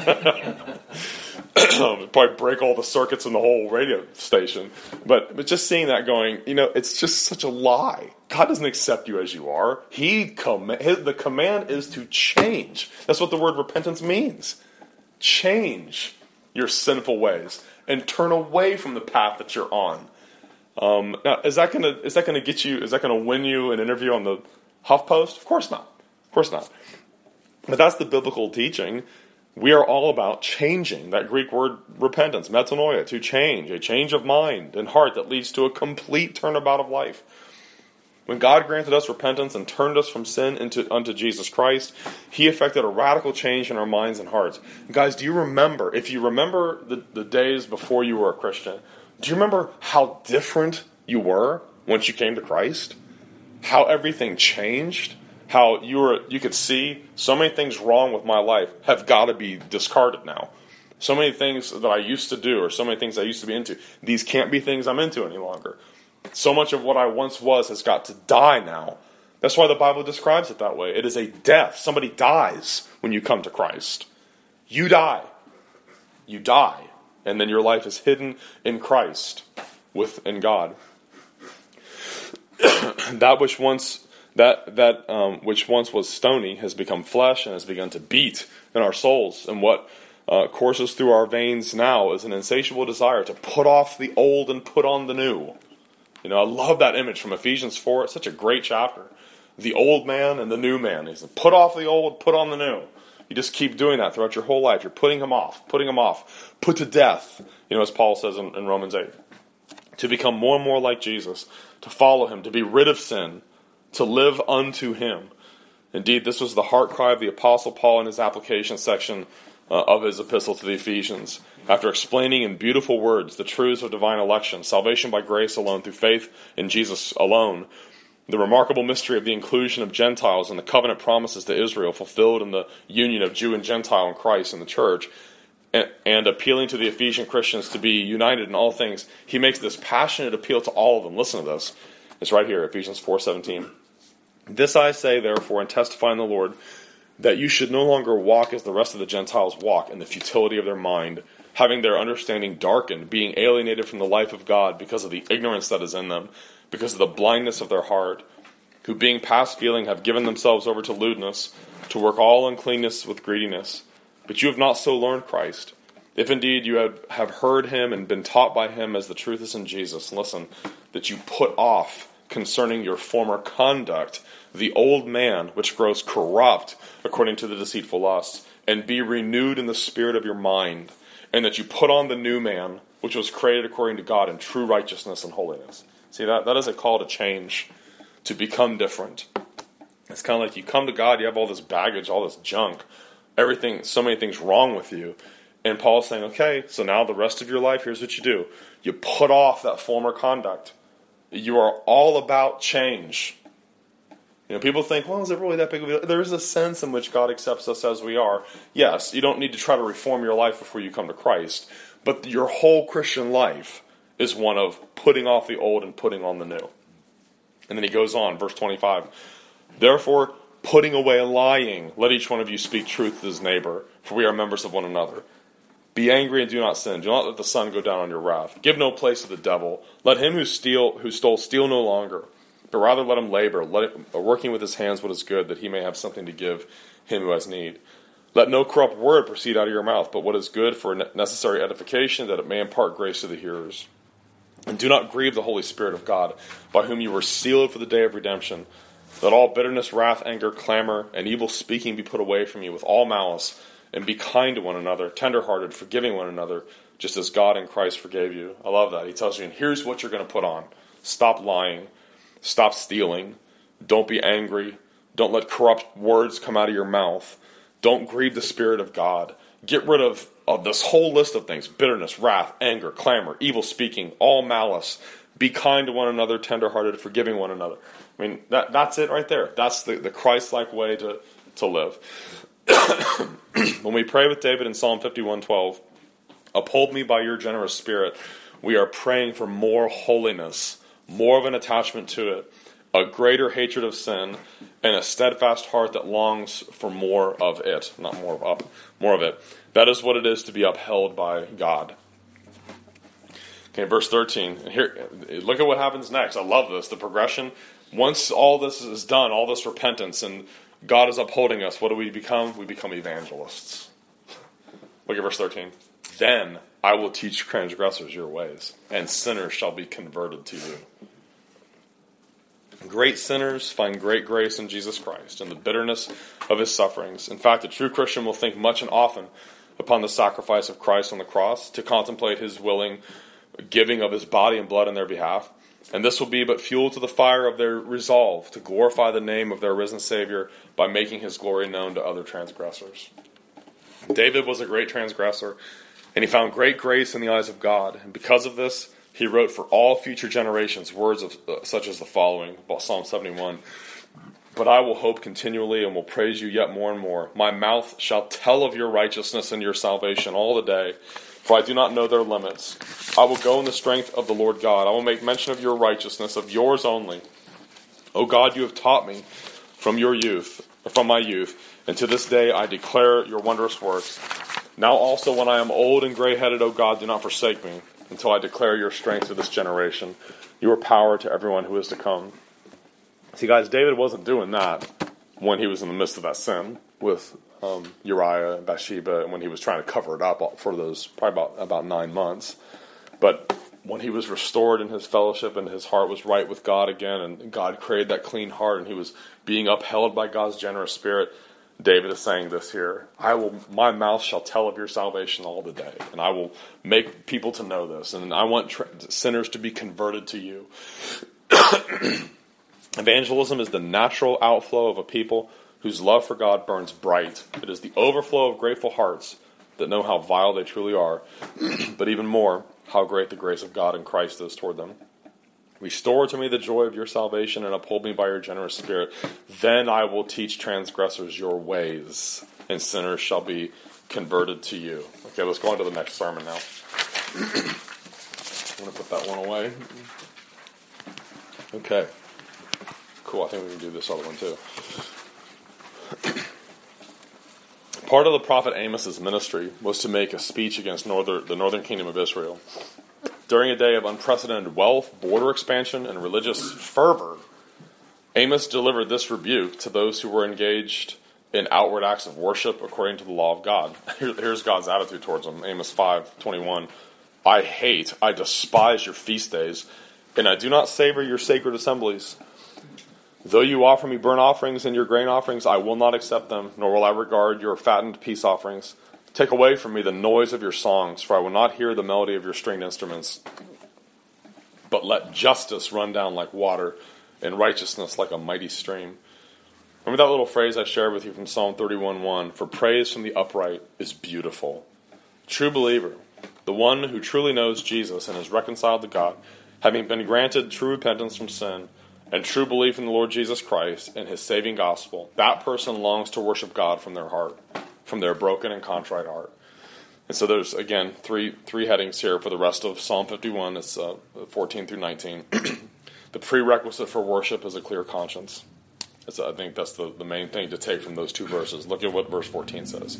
S1: Probably break all the circuits in the whole radio station. But but just seeing that going, you know, it's just such a lie. God doesn't accept you as you are. He com- his, The command is to change. That's what the word repentance means. Change your sinful ways and turn away from the path that you're on. Um, now, is that gonna is that gonna get you? Is that gonna win you an interview on the HuffPost? Of course not. Of course not. But that's the biblical teaching. We are all about changing. That Greek word repentance, metanoia, to change, a change of mind and heart that leads to a complete turnabout of life. When God granted us repentance and turned us from sin into unto Jesus Christ, He effected a radical change in our minds and hearts. And guys, do you remember, if you remember the, the days before you were a Christian, do you remember how different you were once you came to Christ? How everything changed? How you were, you could see so many things wrong with my life have got to be discarded now. So many things that I used to do, or so many things I used to be into, these can't be things I'm into any longer. So much of what I once was has got to die now. That's why the Bible describes it that way. It is a death. Somebody dies when you come to Christ. You die. You die. And then your life is hidden in Christ, within God. That which once that that um, which once was stony has become flesh and has begun to beat in our souls. And what uh, courses through our veins now is an insatiable desire to put off the old and put on the new. You know, I love that image from Ephesians four. It's such a great chapter. The old man and the new man. He said, put off the old, put on the new. You just keep doing that throughout your whole life. You're putting him off, putting him off. Put to death, you know, as Paul says in, in Romans eight. To become more and more like Jesus, to follow him, to be rid of sin, to live unto him. Indeed, this was the heart cry of the Apostle Paul in his application section uh, of his epistle to the Ephesians. After explaining in beautiful words the truths of divine election, salvation by grace alone, through faith in Jesus alone, the remarkable mystery of the inclusion of Gentiles and the covenant promises to Israel fulfilled in the union of Jew and Gentile in Christ and the church, and, and appealing to the Ephesian Christians to be united in all things, he makes this passionate appeal to all of them. Listen to this. It's right here, Ephesians four seventeen. This I say, therefore, and testify in the Lord, that you should no longer walk as the rest of the Gentiles walk, in the futility of their mind, having their understanding darkened, being alienated from the life of God because of the ignorance that is in them, because of the blindness of their heart, who being past feeling have given themselves over to lewdness, to work all uncleanness with greediness. But you have not so learned Christ. If indeed you have, have heard him and been taught by him as the truth is in Jesus, listen, that you put off concerning your former conduct the old man which grows corrupt according to the deceitful lusts, and be renewed in the spirit of your mind, and that you put on the new man which was created according to God in true righteousness and holiness. See, that, that is a call to change, to become different. It's kind of like you come to God, you have all this baggage, all this junk, everything, so many things wrong with you. And Paul's saying, okay, so now the rest of your life, here's what you do. You put off that former conduct. You are all about change. You know, people think, well, is it really that big of a deal? There is a sense in which God accepts us as we are. Yes, you don't need to try to reform your life before you come to Christ. But your whole Christian life is one of putting off the old and putting on the new. And then he goes on, verse twenty-five. Therefore, putting away lying, let each one of you speak truth to his neighbor, for we are members of one another. Be angry and do not sin. Do not let the sun go down on your wrath. Give no place to the devil. Let him who steal, who stole steal no longer, but rather let him labor, let it, working with his hands what is good, that he may have something to give him who has need. Let no corrupt word proceed out of your mouth, but what is good for necessary edification, that it may impart grace to the hearers. And do not grieve the Holy Spirit of God, by whom you were sealed for the day of redemption. Let all bitterness, wrath, anger, clamor, and evil speaking be put away from you with all malice, and be kind to one another, tenderhearted, forgiving one another, just as God in Christ forgave you. I love that. He tells you, and here's what you're going to put on. Stop lying. Stop stealing. Don't be angry. Don't let corrupt words come out of your mouth. Don't grieve the Spirit of God. Get rid of, of this whole list of things. Bitterness, wrath, anger, clamor, evil speaking, all malice. Be kind to one another, tenderhearted, forgiving one another. I mean, that that's it right there. That's the, the Christ-like way to, to live. When we pray with David in Psalm fifty-one twelve, uphold me by your generous spirit, we are praying for more holiness, more of an attachment to it, a greater hatred of sin, and a steadfast heart that longs for more of it. Not more of up, more of it. That is what it is to be upheld by God. Okay, verse thirteen. Here, look at what happens next. I love this, the progression. Once all this is done, all this repentance, and God is upholding us, what do we become? We become evangelists. Look at verse thirteen. Then I will teach transgressors your ways, and sinners shall be converted to you. Great sinners find great grace in Jesus Christ and the bitterness of his sufferings. In fact, a true Christian will think much and often upon the sacrifice of Christ on the cross, to contemplate his willing giving of his body and blood in their behalf. And this will be but fuel to the fire of their resolve to glorify the name of their risen Savior by making his glory known to other transgressors. David was a great transgressor, and he found great grace in the eyes of God. And because of this, he wrote for all future generations words of, uh, such as the following, about Psalm seventy-one. But I will hope continually and will praise you yet more and more. My mouth shall tell of your righteousness and your salvation all the day, for I do not know their limits. I will go in the strength of the Lord God. I will make mention of your righteousness, of yours only. O God, you have taught me from your youth, or from my youth, and to this day I declare your wondrous works. Now also when I am old and gray-headed, O God, do not forsake me, until I declare your strength to this generation, your power to everyone who is to come. See, guys, David wasn't doing that when he was in the midst of that sin with um, Uriah and Bathsheba, and when he was trying to cover it up for those probably about, about nine months. But when he was restored in his fellowship and his heart was right with God again, and God created that clean heart, and he was being upheld by God's generous spirit, David is saying this here: I will, my mouth shall tell of your salvation all the day, and I will make people to know this, and I want tra- sinners to be converted to you. Evangelism is the natural outflow of a people whose love for God burns bright. It is the overflow of grateful hearts that know how vile they truly are, but even more, how great the grace of God in Christ is toward them. Restore to me the joy of your salvation and uphold me by your generous spirit. Then I will teach transgressors your ways, and sinners shall be converted to you. Okay, let's go on to the next sermon now. I'm going to put that one away. Okay. Cool, I think we can do this other one too. Part of the prophet Amos's ministry was to make a speech against northern, the northern kingdom of Israel. During a day of unprecedented wealth, border expansion, and religious fervor, Amos delivered this rebuke to those who were engaged in outward acts of worship according to the law of God. Here, here's God's attitude towards them. Amos five twenty-one. I hate, I despise your feast days, and I do not savor your sacred assemblies. Though you offer me burnt offerings and your grain offerings, I will not accept them, nor will I regard your fattened peace offerings. Take away from me the noise of your songs, for I will not hear the melody of your stringed instruments. But let justice run down like water, and righteousness like a mighty stream. Remember that little phrase I shared with you from Psalm thirty-one one? For praise from the upright is beautiful. True believer, the one who truly knows Jesus and is reconciled to God, having been granted true repentance from sin, and true belief in the Lord Jesus Christ and his saving gospel, that person longs to worship God from their heart, from their broken and contrite heart. And so there's, again, three three headings here for the rest of Psalm fifty-one. It's uh, fourteen through nineteen. The prerequisite for worship is a clear conscience. It's, I think that's the, the main thing to take from those two verses. Look at what verse fourteen says.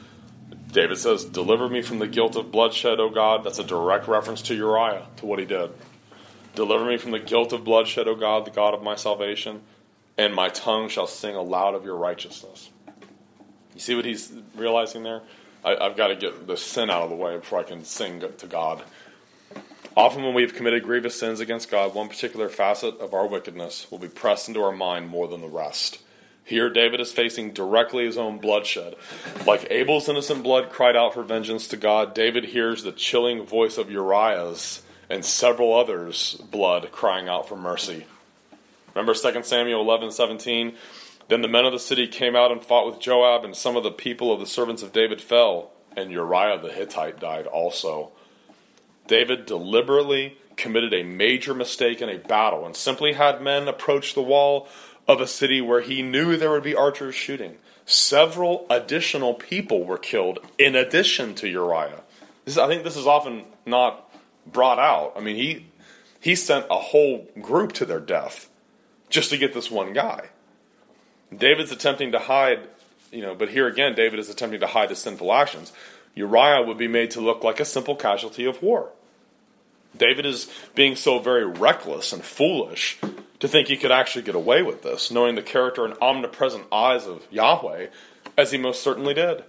S1: David says, deliver me from the guilt of bloodshed, O God. That's a direct reference to Uriah, to what he did. Deliver me from the guilt of bloodshed, O God, the God of my salvation, and my tongue shall sing aloud of your righteousness. You see what he's realizing there? I, I've got to get the sin out of the way before I can sing to God. Often when we've committed grievous sins against God, one particular facet of our wickedness will be pressed into our mind more than the rest. Here, David is facing directly his own bloodshed. Like Abel's innocent blood cried out for vengeance to God, David hears the chilling voice of Uriah's and several others' blood crying out for mercy. Remember Second Samuel eleven seventeen? Then the men of the city came out and fought with Joab, and some of the people of the servants of David fell, and Uriah the Hittite died also. David deliberately committed a major mistake in a battle and simply had men approach the wall of a city where he knew there would be archers shooting. Several additional people were killed in addition to Uriah. This, I think this is often not brought out. I mean, he he sent a whole group to their death just to get this one guy. David's attempting to hide, you know, but here again, David is attempting to hide his sinful actions. Uriah would be made to look like a simple casualty of war. David is being so very reckless and foolish to think he could actually get away with this, knowing the character and omnipresent eyes of Yahweh, as he most certainly did.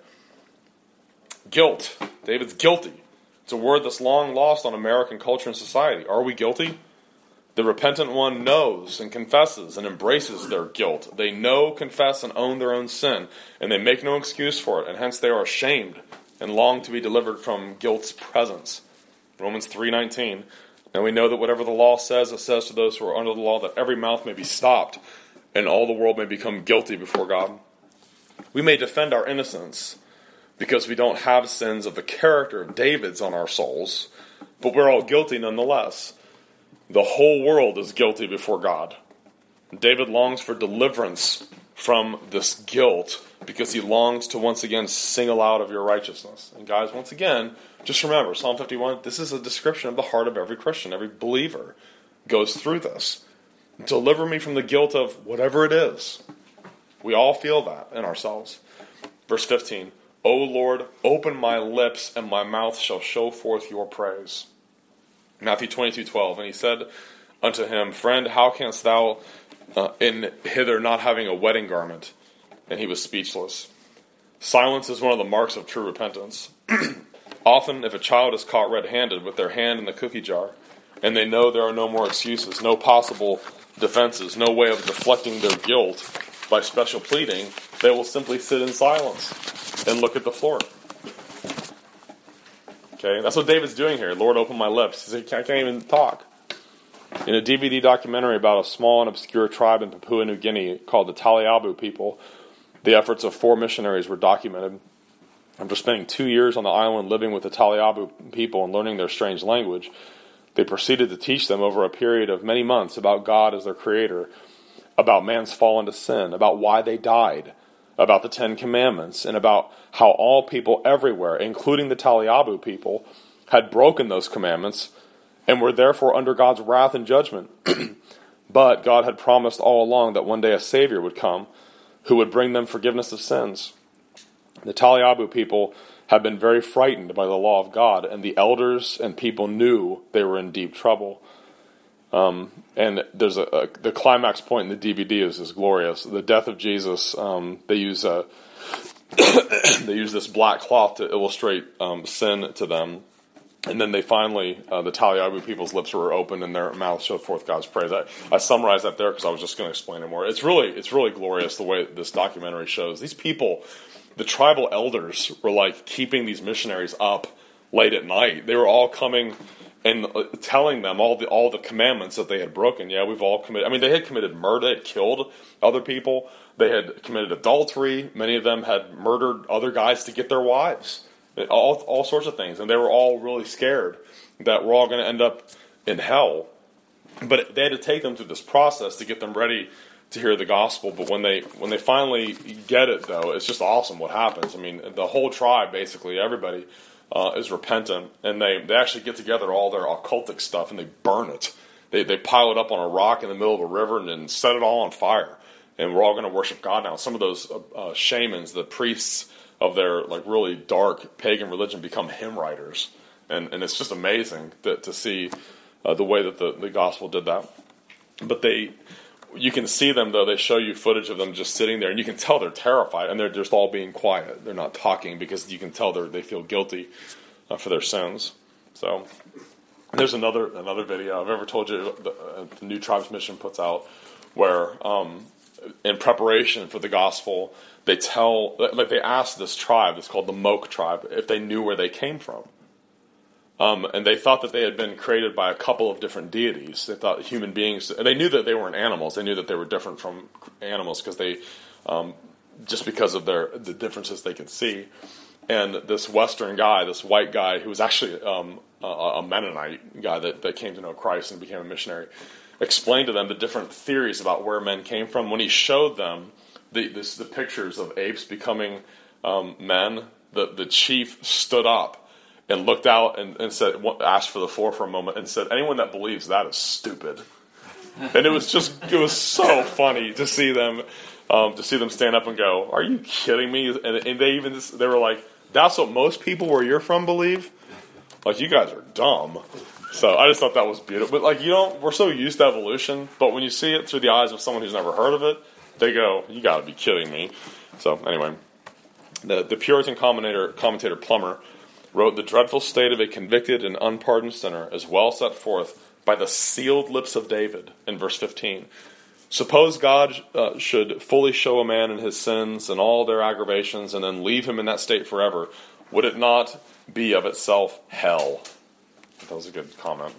S1: Guilt. David's guilty. It's a word that's long lost on American culture and society. Are we guilty? The repentant one knows and confesses and embraces their guilt. They know, confess, and own their own sin, and they make no excuse for it, and hence they are ashamed and long to be delivered from guilt's presence. Romans three nineteen. And we know that whatever the law says, it says to those who are under the law that every mouth may be stopped, and all the world may become guilty before God. We may defend our innocence because we don't have sins of the character of David's on our souls, but we're all guilty nonetheless. The whole world is guilty before God. David longs for deliverance from this guilt because he longs to once again sing aloud of your righteousness. And guys, once again, just remember, Psalm fifty-one, this is a description of the heart of every Christian. Every believer goes through this. Deliver me from the guilt of whatever it is. We all feel that in ourselves. Verse fifteen, O Lord, open my lips, and my mouth shall show forth your praise. Matthew twenty-two twelve, and he said unto him, Friend, how canst thou uh, in hither not having a wedding garment? And he was speechless. Silence is one of the marks of true repentance. Often, if a child is caught red-handed with their hand in the cookie jar, and they know there are no more excuses, no possible defenses, no way of deflecting their guilt by special pleading, they will simply sit in silence and look at the floor. Okay, that's what David's doing here. Lord, open my lips. He said, I can't even talk. In a D V D documentary about a small and obscure tribe in Papua New Guinea called the Taliabu people, the efforts of four missionaries were documented. After spending two years on the island living with the Taliabu people and learning their strange language, they proceeded to teach them over a period of many months about God as their creator, about man's fall into sin, about why they died, about the Ten Commandments, and about how all people everywhere, including the Taliabu people, had broken those commandments and were therefore under God's wrath and judgment. But God had promised all along that one day a Savior would come who would bring them forgiveness of sins. The Taliabu people had been very frightened by the law of God, and the elders and people knew they were in deep trouble. Um, and there's a, a the climax point in the D V D is, is glorious. The death of Jesus. Um, they use a they use this black cloth to illustrate um, sin to them, and then they finally uh, the Taliabu people's lips were opened and their mouths showed forth God's praise. I, I summarized that there because I was just going to explain it more. It's really it's really glorious the way this documentary shows. These people, the tribal elders, were like keeping these missionaries up late at night. They were all coming and telling them all the all the commandments that they had broken. Yeah, we've all committed. I mean, they had committed murder. They had killed other people. They had committed adultery. Many of them had murdered other guys to get their wives. All all sorts of things, and they were all really scared that we're all going to end up in hell. But they had to take them through this process to get them ready to hear the gospel. But when they when they finally get it, though, it's just awesome what happens. I mean, the whole tribe, basically everybody, Uh, is repentant, and they, they actually get together all their occultic stuff and they burn it. They they pile it up on a rock in the middle of a river and then set it all on fire. And we're all going to worship God now. Some of those uh, uh, shamans, the priests of their like really dark pagan religion, become hymn writers, and and it's just amazing to to see uh, the way that the, the gospel did that. But they. You can see them, though. They show you footage of them just sitting there, and you can tell they're terrified, and they're just all being quiet. They're not talking because you can tell they they feel guilty uh, for their sins. So there's another another video I've ever told you the, uh, the New Tribes Mission puts out where, um, in preparation for the gospel, they tell like they ask this tribe, it's called the Moke tribe, if they knew where they came from. Um, and they thought that they had been created by a couple of different deities. They thought human beings, and they knew that they weren't animals. They knew that they were different from animals because they, um, just because of their the differences they could see. And this Western guy, this white guy, who was actually um, a, a Mennonite guy that, that came to know Christ and became a missionary, explained to them the different theories about where men came from. When he showed them the this, the pictures of apes becoming um, men, the the chief stood up and looked out and, and said, asked for the floor for a moment, and said, "Anyone that believes that is stupid." And it was just, it was so funny to see them, um, to see them stand up and go, "Are you kidding me?" And, and they even, they were like, "That's what most people where you're from believe? Like, you guys are dumb." So I just thought that was beautiful. But like, you know, we're so used to evolution, but when you see it through the eyes of someone who's never heard of it, they go, "You got to be kidding me." So anyway, the the Puritan commentator commentator Plummer wrote, "The dreadful state of a convicted and unpardoned sinner is well set forth by the sealed lips of David in verse fifteen. Suppose God uh, should fully show a man in his sins and all their aggravations and then leave him in that state forever. Would it not be of itself hell?" That was a good comment.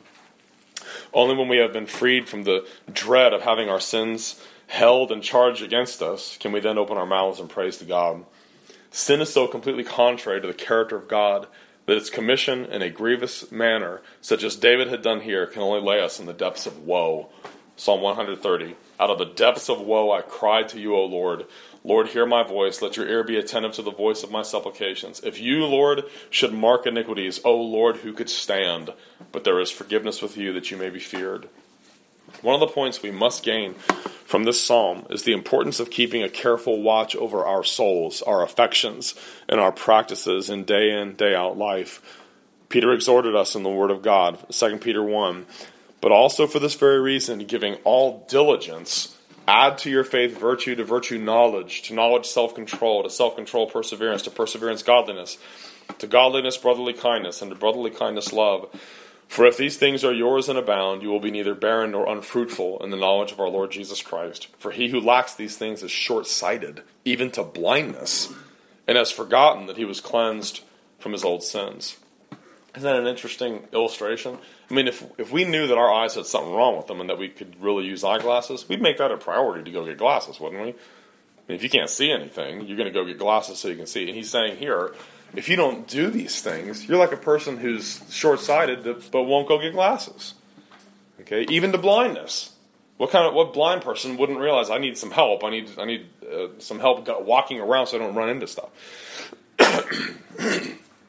S1: Only when we have been freed from the dread of having our sins held and charged against us can we then open our mouths and praise to God. Sin is so completely contrary to the character of God that its commission in a grievous manner, such as David had done here, can only lay us in the depths of woe. Psalm one thirty, "Out of the depths of woe I cried to you, O Lord. Lord, hear my voice. Let your ear be attentive to the voice of my supplications. If you, Lord, should mark iniquities, O Lord, who could stand? But there is forgiveness with you that you may be feared." One of the points we must gain from this psalm is the importance of keeping a careful watch over our souls, our affections, and our practices in day in, day out life. Peter exhorted us in the Word of God, Second Peter one, "But also for this very reason, giving all diligence, add to your faith virtue, to virtue knowledge, to knowledge self-control, to self-control perseverance, to perseverance godliness, to godliness brotherly kindness, and to brotherly kindness love. For if these things are yours and abound, you will be neither barren nor unfruitful in the knowledge of our Lord Jesus Christ. For he who lacks these things is short-sighted, even to blindness, and has forgotten that he was cleansed from his old sins." Isn't that an interesting illustration? I mean, if if we knew that our eyes had something wrong with them and that we could really use eyeglasses, we'd make that a priority to go get glasses, wouldn't we? I mean, if you can't see anything, you're going to go get glasses so you can see. And he's saying here, if you don't do these things, you're like a person who's short-sighted but won't go get glasses. Okay, even to blindness. What kind of what blind person wouldn't realize I need some help? I need I need uh, some help walking around so I don't run into stuff.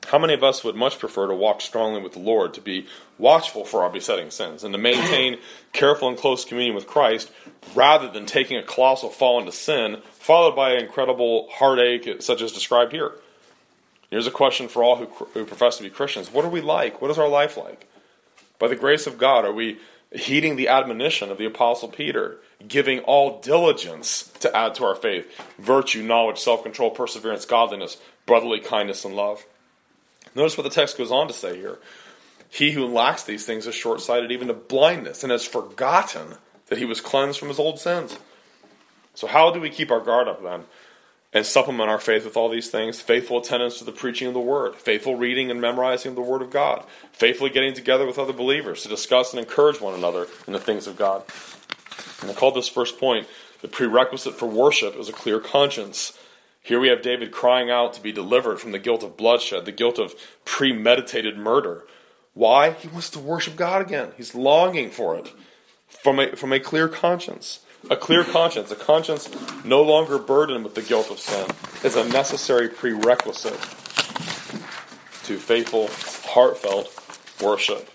S1: How many of us would much prefer to walk strongly with the Lord, to be watchful for our besetting sins, and to maintain careful and close communion with Christ, rather than taking a colossal fall into sin, followed by an incredible heartache such as described here? Here's a question for all who, who profess to be Christians. What are we like? What is our life like? By the grace of God, are we heeding the admonition of the Apostle Peter, giving all diligence to add to our faith virtue, knowledge, self-control, perseverance, godliness, brotherly kindness, and love? Notice what the text goes on to say here. He who lacks these things is short-sighted even to blindness, and has forgotten that he was cleansed from his old sins. So how do we keep our guard up then, and supplement our faith with all these things? Faithful attendance to the preaching of the Word, faithful reading and memorizing of the Word of God, faithfully getting together with other believers to discuss and encourage one another in the things of God. And I call this first point, the prerequisite for worship is a clear conscience. Here we have David crying out to be delivered from the guilt of bloodshed, the guilt of premeditated murder. Why? He wants to worship God again. He's longing for it from a, from a clear conscience. A clear conscience, a conscience no longer burdened with the guilt of sin, is a necessary prerequisite to faithful, heartfelt worship.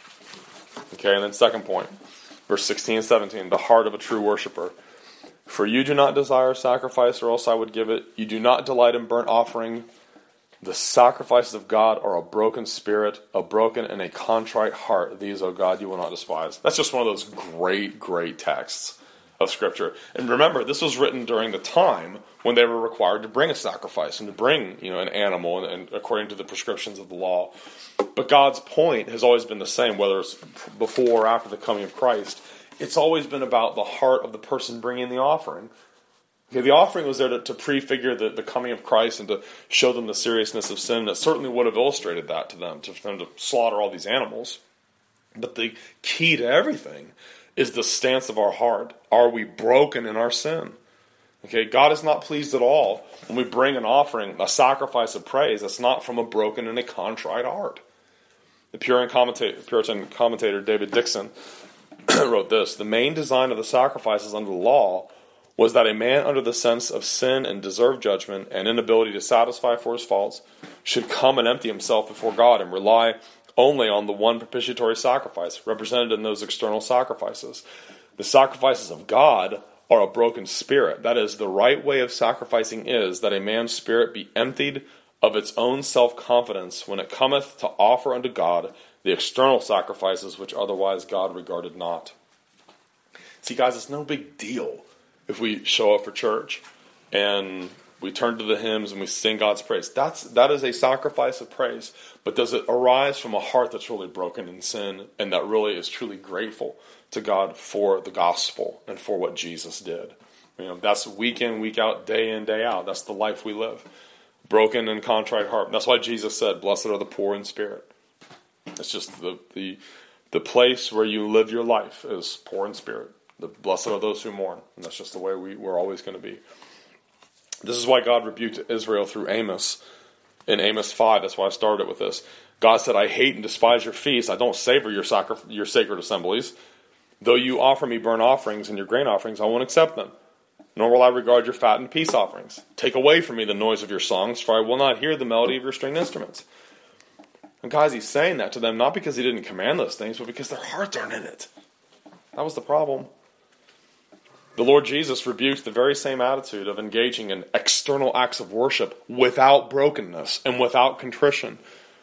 S1: Okay, and then second point, verse sixteen and seventeen, the heart of a true worshiper. For you do not desire sacrifice, or else I would give it. You do not delight in burnt offering. The sacrifices of God are a broken spirit, a broken and a contrite heart. These, O God, you will not despise. That's just one of those great, great texts of Scripture. And remember, this was written during the time when they were required to bring a sacrifice and to bring, you know, an animal, and, and according to the prescriptions of the law. But God's point has always been the same, whether it's before or after the coming of Christ. It's always been about the heart of the person bringing the offering. Okay, the offering was there to, to prefigure the, the coming of Christ and to show them the seriousness of sin. And it certainly would have illustrated that to them, to, for them to slaughter all these animals. But the key to everything is the stance of our heart. Are we broken in our sin? Okay, God is not pleased at all when we bring an offering, a sacrifice of praise that's not from a broken and a contrite heart. The Puritan commentator, Puritan commentator David Dixon wrote this: the main design of the sacrifices under the law was that a man under the sense of sin and deserved judgment and inability to satisfy for his faults should come and empty himself before God and rely only on the one propitiatory sacrifice represented in those external sacrifices. The sacrifices of God are a broken spirit. That is, the right way of sacrificing is that a man's spirit be emptied of its own self-confidence when it cometh to offer unto God the external sacrifices which otherwise God regarded not. See, guys, it's no big deal if we show up for church and we turn to the hymns and we sing God's praise. That's that is a sacrifice of praise. But does it arise from a heart that's really broken in sin and that really is truly grateful to God for the gospel and for what Jesus did? You know, that's week in, week out, day in, day out. That's the life we live. Broken and contrite heart. That's why Jesus said, "Blessed are the poor in spirit." It's just the the the place where you live your life is poor in spirit. The blessed are those who mourn. And that's just the way we, we're always going to be. This is why God rebuked Israel through Amos. In Amos five, that's why I started with this. God said, "I hate and despise your feasts. I don't savor your, sacri- your sacred assemblies. Though you offer me burnt offerings and your grain offerings, I won't accept them. Nor will I regard your fat and peace offerings. Take away from me the noise of your songs, for I will not hear the melody of your stringed instruments." And guys, he's saying that to them not because he didn't command those things, but because their hearts aren't in it. That was the problem. The Lord Jesus rebuked the very same attitude of engaging in external acts of worship without brokenness and without contrition.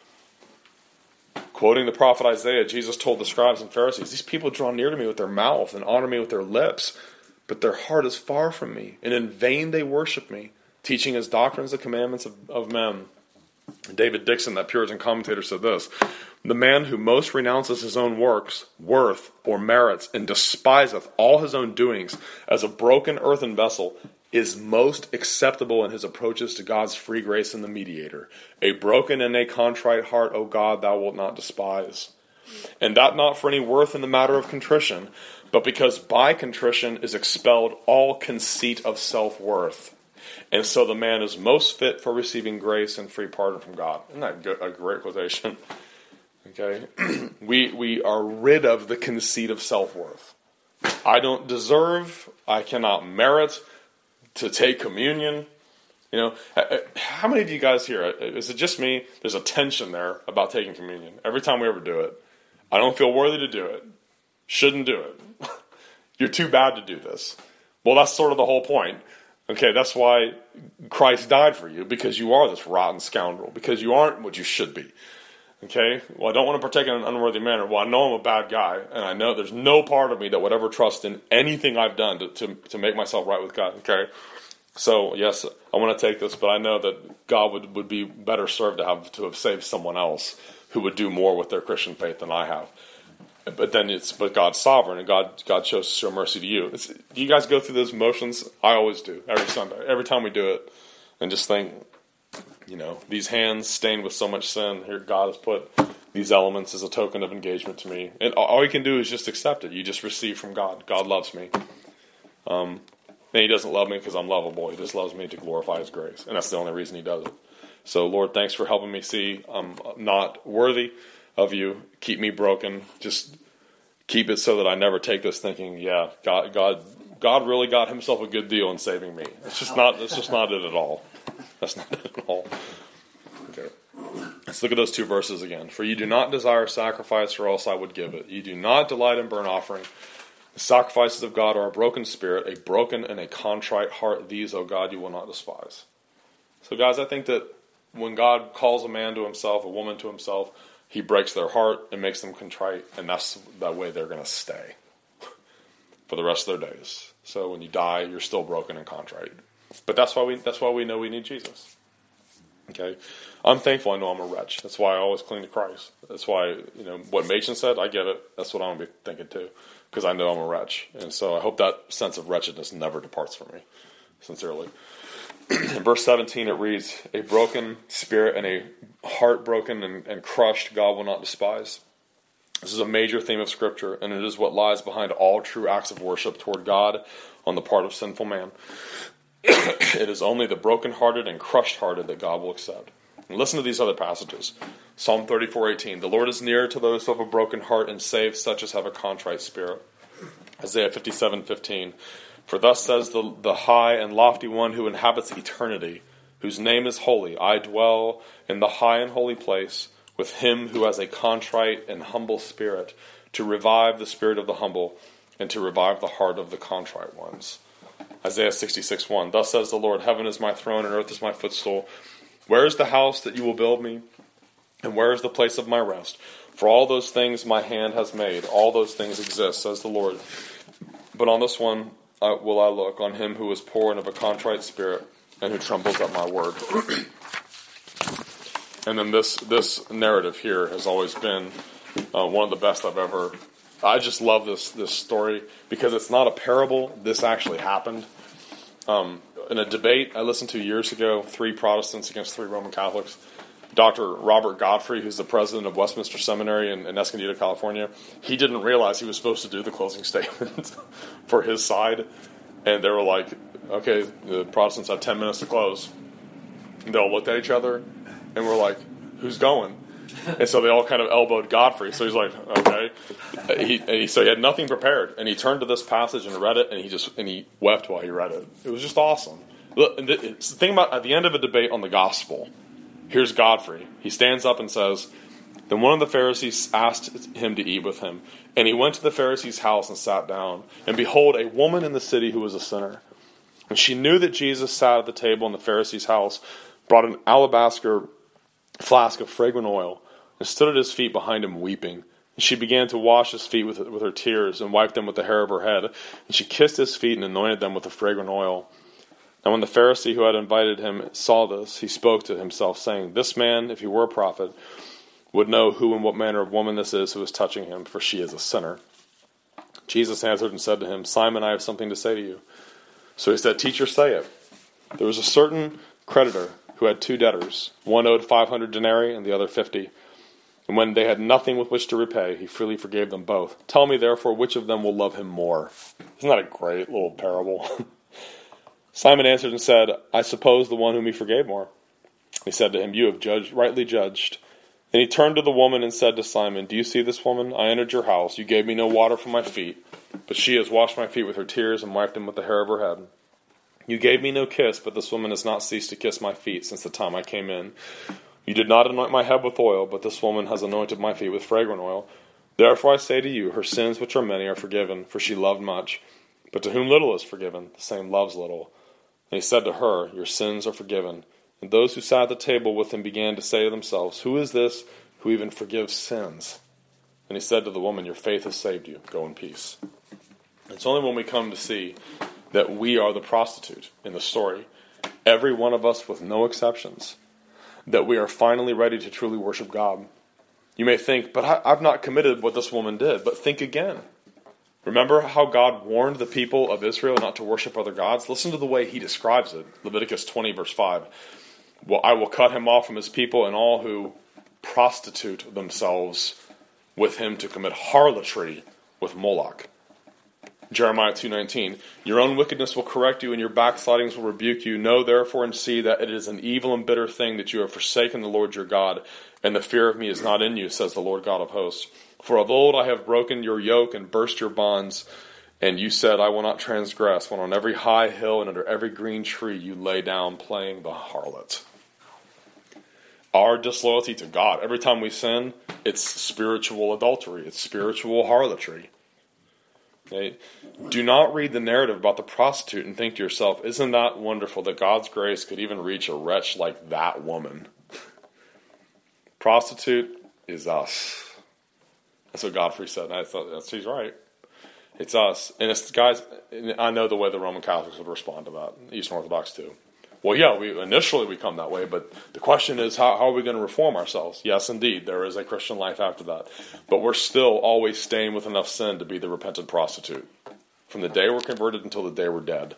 S1: Quoting the prophet Isaiah, Jesus told the scribes and Pharisees, "These people draw near to me with their mouth and honor me with their lips, but their heart is far from me, and in vain they worship me, teaching as doctrines the commandments of, of men." David Dixon, that Puritan commentator, said this: "The man who most renounces his own works, worth, or merits, and despiseth all his own doings as a broken earthen vessel, is most acceptable in his approaches to God's free grace in the mediator. A broken and a contrite heart, O God, thou wilt not despise. And that not for any worth in the matter of contrition, but because by contrition is expelled all conceit of self-worth. And so the man is most fit for receiving grace and free pardon from God." Isn't that a great quotation? Okay, we we are rid of the conceit of self-worth. I don't deserve, I cannot merit to take communion. You know, how many of you guys here, is it just me? There's a tension there about taking communion. Every time we ever do it, I don't feel worthy to do it. Shouldn't do it. You're too bad to do this. Well, that's sort of the whole point. Okay, that's why Christ died for you, because you are this rotten scoundrel, because you aren't what you should be. Okay, well, I don't want to partake in an unworthy manner. Well, I know I'm a bad guy, and I know there's no part of me that would ever trust in anything I've done to, to, to make myself right with God. Okay, so yes, I want to take this, but I know that God would, would be better served to have to have saved someone else who would do more with their Christian faith than I have. But then it's but God's sovereign, and God God chose to show mercy to you. It's, do you guys go through those motions? I always do, every Sunday, every time we do it, and just think, you know, these hands stained with so much sin. Here, God has put these elements as a token of engagement to me, and all you can do is just accept it. You just receive from God. God loves me, um, and He doesn't love me because I'm lovable. He just loves me to glorify His grace, and that's the only reason He does it. So, Lord, thanks for helping me see I'm not worthy of you. Keep me broken. Just keep it so that I never take this thinking, yeah, God, God, God really got Himself a good deal in saving me. It's just not. It's just not it at all. That's not it at all. Okay. Let's look at those two verses again. For you do not desire sacrifice, or else I would give it. You do not delight in burnt offering. The sacrifices of God are a broken spirit, a broken and a contrite heart. These, O God, you will not despise. So, guys, I think that when God calls a man to Himself, a woman to Himself, He breaks their heart and makes them contrite, and that's that way they're going to stay for the rest of their days. So when you die, you're still broken and contrite. But that's why we that's why we know we need Jesus. Okay, I'm thankful. I know I'm a wretch. That's why I always cling to Christ. That's why, you know, what Machen said, I get it. That's what I'm going to be thinking too, because I know I'm a wretch, and so I hope that sense of wretchedness never departs from me. Sincerely. In verse seventeen, it reads, "A broken spirit and a heart broken and, and crushed, God will not despise." This is a major theme of Scripture, and it is what lies behind all true acts of worship toward God on the part of sinful man. It is only the brokenhearted and crushed-hearted that God will accept. And listen to these other passages. Psalm thirty-four eighteen, "The Lord is near to those who have a broken heart and saves such as have a contrite spirit." Isaiah fifty-seven fifteen, "For thus says the, the high and lofty one who inhabits eternity, whose name is holy. I dwell in the high and holy place with him who has a contrite and humble spirit, to revive the spirit of the humble and to revive the heart of the contrite ones." Isaiah sixty-six one, "Thus says the Lord, heaven is my throne and earth is my footstool. Where is the house that you will build me? And where is the place of my rest? For all those things my hand has made, all those things exist, says the Lord. But on this one uh, will I look, on him who is poor and of a contrite spirit, and who trembles at my word." And then this this narrative here has always been uh, one of the best I've ever. I just love this this story because it's not a parable. This actually happened. Um, in a debate I listened to years ago, three Protestants against three Roman Catholics, Doctor Robert Godfrey, who's the president of Westminster Seminary in, in Escondido, California, he didn't realize he was supposed to do the closing statement for his side. And they were like, okay, the Protestants have ten minutes to close. And they all looked at each other and were like, who's going? And so they all kind of elbowed Godfrey. So he's like, okay. He, and he, so he had nothing prepared. And he turned to this passage and read it, and he just and he wept while he read it. It was just awesome. Look, the, the thing about at the end of a debate on the gospel, here's Godfrey. He stands up and says, "Then one of the Pharisees asked him to eat with him. And he went to the Pharisee's house and sat down. And behold, a woman in the city who was a sinner. And she knew that Jesus sat at the table in the Pharisee's house, brought an alabaster flask of fragrant oil, and stood at his feet behind him weeping. And she began to wash his feet with, with her tears, and wiped them with the hair of her head. And she kissed his feet and anointed them with the fragrant oil. Now when the Pharisee who had invited him saw this, he spoke to himself, saying, This man, if he were a prophet, would know who and what manner of woman this is who is touching him, for she is a sinner. Jesus answered and said to him, Simon, I have something to say to you. So he said, Teacher, say it. There was a certain creditor who had two debtors. One owed five hundred denarii and the other fifty. And when they had nothing with which to repay, he freely forgave them both. Tell me, therefore, which of them will love him more? Isn't that a great little parable? Simon answered and said, I suppose the one whom he forgave more. He said to him, You have judged, rightly judged. And he turned to the woman and said to Simon, Do you see this woman? I entered your house. You gave me no water for my feet, but she has washed my feet with her tears and wiped them with the hair of her head. You gave me no kiss, but this woman has not ceased to kiss my feet since the time I came in. You did not anoint my head with oil, but this woman has anointed my feet with fragrant oil. Therefore I say to you, her sins, which are many, are forgiven, for she loved much. But to whom little is forgiven, the same loves little. And he said to her, your sins are forgiven. And those who sat at the table with him began to say to themselves, who is this who even forgives sins? And he said to the woman, your faith has saved you. Go in peace. It's only when we come to see that we are the prostitute in the story, every one of us with no exceptions, that we are finally ready to truly worship God. You may think, but I, I've not committed what this woman did. But think again. Remember how God warned the people of Israel not to worship other gods? Listen to the way he describes it. Leviticus twenty, verse five. Well, I will cut him off from his people and all who prostitute themselves with him to commit harlotry with Moloch. Jeremiah two nineteen, your own wickedness will correct you, and your backslidings will rebuke you. Know therefore and see that it is an evil and bitter thing that you have forsaken the Lord your God, and the fear of me is not in you, says the Lord God of hosts. For of old I have broken your yoke and burst your bonds, and you said, I will not transgress, when on every high hill and under every green tree you lay down playing the harlot. Our disloyalty to God, every time we sin, it's spiritual adultery, it's spiritual harlotry. Okay? Do not read the narrative about the prostitute and think to yourself, isn't that wonderful that God's grace could even reach a wretch like that woman? Prostitute is us. That's what Godfrey said, and I thought that's, he's right. It's us. And it's guys, I know the way the Roman Catholics would respond to that, Eastern Orthodox too. Well, yeah, we initially we come that way, but the question is, how, how are we going to reform ourselves? Yes, indeed, there is a Christian life after that. But we're still always staying with enough sin to be the repentant prostitute. From the day we're converted until the day we're dead.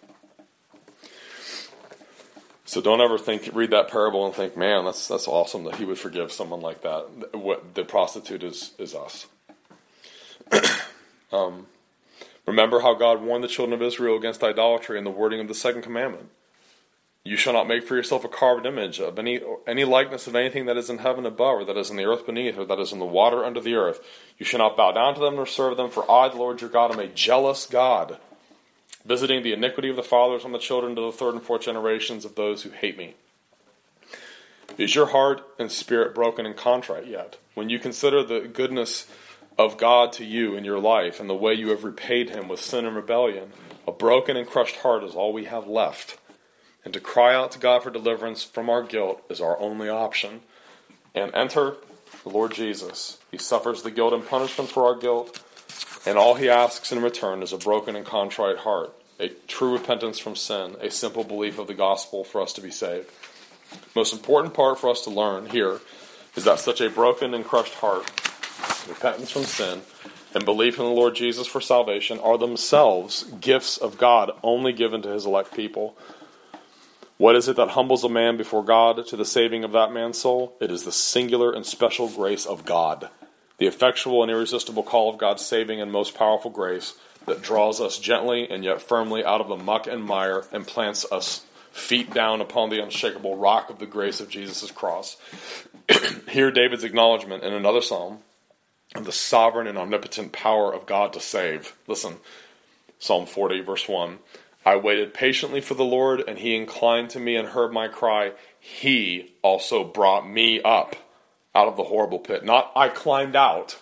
S1: So don't ever think, read that parable and think, man, that's that's awesome that he would forgive someone like that. What the prostitute is is us. um, remember how God warned the children of Israel against idolatry in the wording of the second commandment. You shall not make for yourself a carved image of any any likeness of anything that is in heaven above, or that is in the earth beneath, or that is in the water under the earth. You shall not bow down to them nor serve them, for I, the Lord your God, am a jealous God, visiting the iniquity of the fathers on the children to the third and fourth generations of those who hate me. Is your heart and spirit broken and contrite yet? When you consider the goodness of God to you in your life and the way you have repaid him with sin and rebellion, a broken and crushed heart is all we have left. And to cry out to God for deliverance from our guilt is our only option. And enter the Lord Jesus. He suffers the guilt and punishment for our guilt, and all he asks in return is a broken and contrite heart, a true repentance from sin, a simple belief of the gospel for us to be saved. Most important part for us to learn here is that such a broken and crushed heart, repentance from sin, and belief in the Lord Jesus for salvation are themselves gifts of God only given to his elect people. What is it that humbles a man before God to the saving of that man's soul? It is the singular and special grace of God, the effectual and irresistible call of God's saving and most powerful grace that draws us gently and yet firmly out of the muck and mire and plants us feet down upon the unshakable rock of the grace of Jesus' cross. Hear David's acknowledgement in another psalm of the sovereign and omnipotent power of God to save. Listen, Psalm forty, verse one. I waited patiently for the Lord, and he inclined to me and heard my cry. He also brought me up out of the horrible pit. Not I climbed out.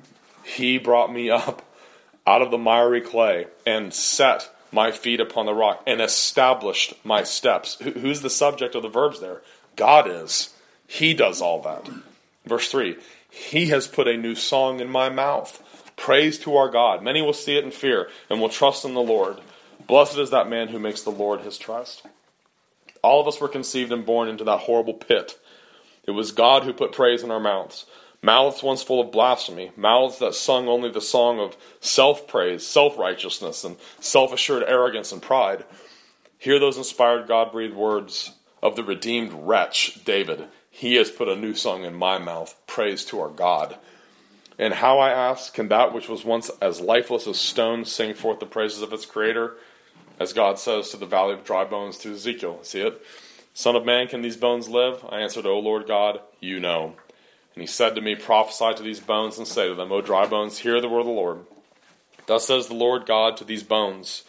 S1: He brought me up out of the miry clay and set my feet upon the rock and established my steps. Who's the subject of the verbs there? God is. He does all that. Verse three, he has put a new song in my mouth. Praise to our God. Many will see it in fear and will trust in the Lord. Blessed is that man who makes the Lord his trust. All of us were conceived and born into that horrible pit. It was God who put praise in our mouths. Mouths once full of blasphemy. Mouths that sung only the song of self-praise, self-righteousness, and self-assured arrogance and pride. Hear those inspired God-breathed words of the redeemed wretch, David. He has put a new song in my mouth. Praise to our God. And how, I ask, can that which was once as lifeless as stone sing forth the praises of its creator? As God says to the valley of dry bones to Ezekiel. See it? Son of man, can these bones live? I answered, O Lord God, you know. And he said to me, prophesy to these bones and say to them, O dry bones, hear the word of the Lord. Thus says the Lord God to these bones,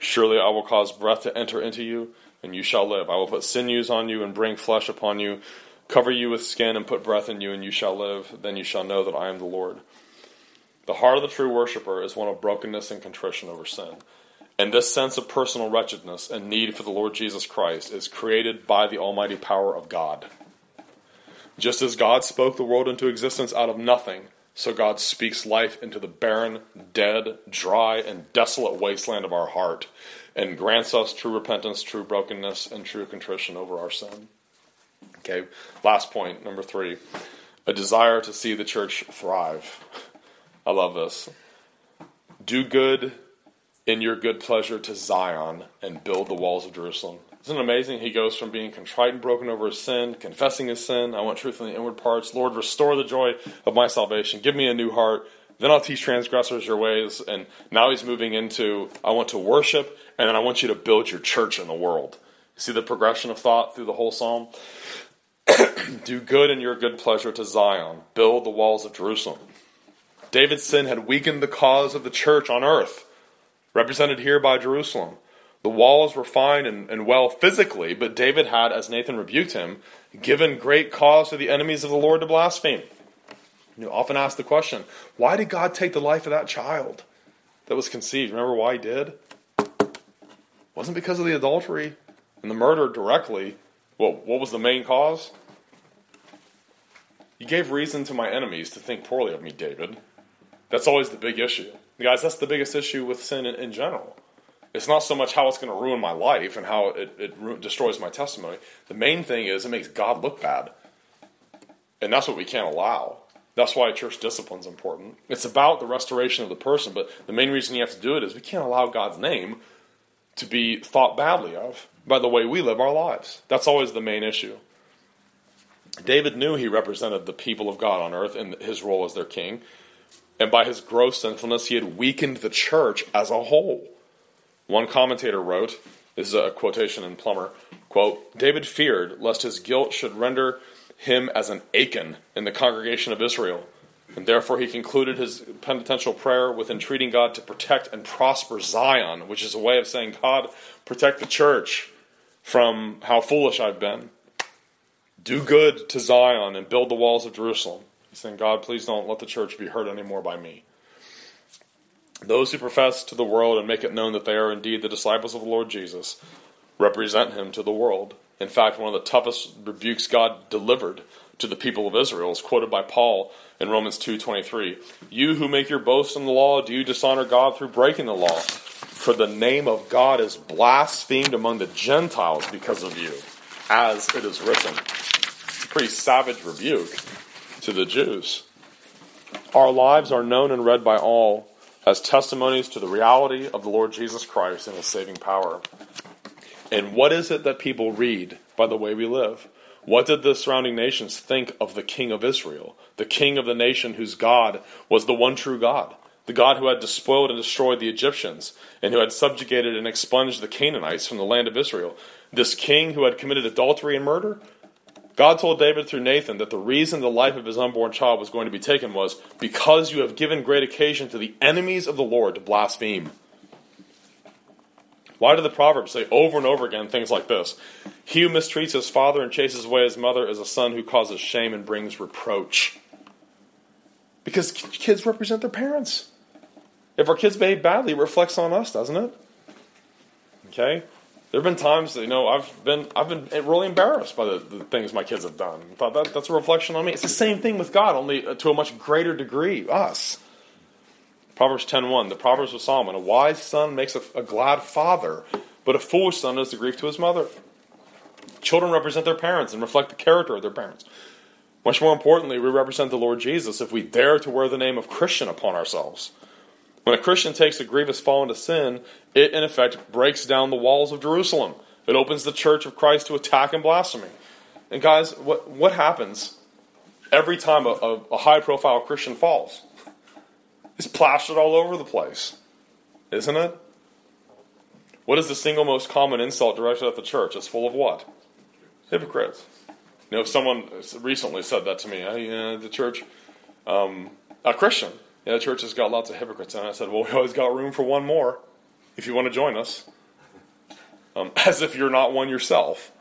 S1: Surely I will cause breath to enter into you, and you shall live. I will put sinews on you and bring flesh upon you, cover you with skin and put breath in you, and you shall live. Then you shall know that I am the Lord. The heart of the true worshiper is one of brokenness and contrition over sin. And this sense of personal wretchedness and need for the Lord Jesus Christ is created by the almighty power of God. Just as God spoke the world into existence out of nothing, so God speaks life into the barren, dead, dry, and desolate wasteland of our heart, and grants us true repentance, true brokenness, and true contrition over our sin. Okay, last point, number three. A desire to see the church thrive. I love this. Do good in your good pleasure to Zion and build the walls of Jerusalem. Isn't it amazing? He goes from being contrite and broken over his sin, confessing his sin. I want truth in the inward parts. Lord, restore the joy of my salvation. Give me a new heart. Then I'll teach transgressors your ways. And now he's moving into, I want to worship, and then I want you to build your church in the world. You see the progression of thought through the whole psalm? Do good in your good pleasure to Zion. Build the walls of Jerusalem. David's sin had weakened the cause of the church on earth, represented here by Jerusalem. The walls were fine and, and well physically, but David had, as Nathan rebuked him, given great cause to the enemies of the Lord to blaspheme. You often ask the question, why did God take the life of that child that was conceived? Remember why he did? It wasn't because of the adultery and the murder directly. Well, what was the main cause? You gave reason to my enemies to think poorly of me, David. That's always the big issue. Guys, that's the biggest issue with sin in, in general. It's not so much how it's going to ruin my life and how it, it ru- destroys my testimony. The main thing is it makes God look bad. And that's what we can't allow. That's why church discipline is important. It's about the restoration of the person, but the main reason you have to do it is we can't allow God's name to be thought badly of by the way we live our lives. That's always the main issue. David knew he represented the people of God on earth in his role as their king. And by his gross sinfulness, he had weakened the church as a whole. One commentator wrote, this is a quotation in Plummer, quote, David feared lest his guilt should render him as an Achan in the congregation of Israel, and therefore he concluded his penitential prayer with entreating God to protect and prosper Zion, which is a way of saying, God, protect the church from how foolish I've been. Do good to Zion and build the walls of Jerusalem. He's saying, God, please don't let the church be hurt anymore by me. Those who profess to the world and make it known that they are indeed the disciples of the Lord Jesus represent him to the world. In fact, one of the toughest rebukes God delivered to the people of Israel is quoted by Paul in Romans two twenty-three. You who make your boast in the law, do you dishonor God through breaking the law? For the name of God is blasphemed among the Gentiles because of you, as it is written. It's a pretty savage rebuke to the Jews. Our lives are known and read by all as testimonies to the reality of the Lord Jesus Christ and his saving power. And what is it that people read by the way we live? What did the surrounding nations think of the King of Israel, the King of the nation whose God was the one true God, the God who had despoiled and destroyed the Egyptians, and who had subjugated and expunged the Canaanites from the land of Israel? This king who had committed adultery and murder? God told David through Nathan that the reason the life of his unborn child was going to be taken was because you have given great occasion to the enemies of the Lord to blaspheme. Why do the Proverbs say over and over again things like this? He who mistreats his father and chases away his mother is a son who causes shame and brings reproach. Because kids represent their parents. If our kids behave badly, it reflects on us, doesn't it? Okay? There have been times that, you know, I've been I've been really embarrassed by the, the things my kids have done. I thought that, that's a reflection on me. It's the same thing with God, only to a much greater degree, us. Proverbs ten one, the Proverbs of Solomon, a wise son makes a, a glad father, but a foolish son is the grief to his mother. Children represent their parents and reflect the character of their parents. Much more importantly, we represent the Lord Jesus if we dare to wear the name of Christian upon ourselves. When a Christian takes a grievous fall into sin, it in effect breaks down the walls of Jerusalem. It opens the church of Christ to attack and blasphemy. And guys, what, what happens every time a, a, a high-profile Christian falls? It's plastered all over the place, isn't it? What is the single most common insult directed at the church? It's full of what? Hypocrites. You know, someone recently said that to me. Hey, uh, the church, um, a Christian, yeah, the church has got lots of hypocrites. And I said, well, we always got room for one more. if you want to join us. Um, as if you're not one yourself.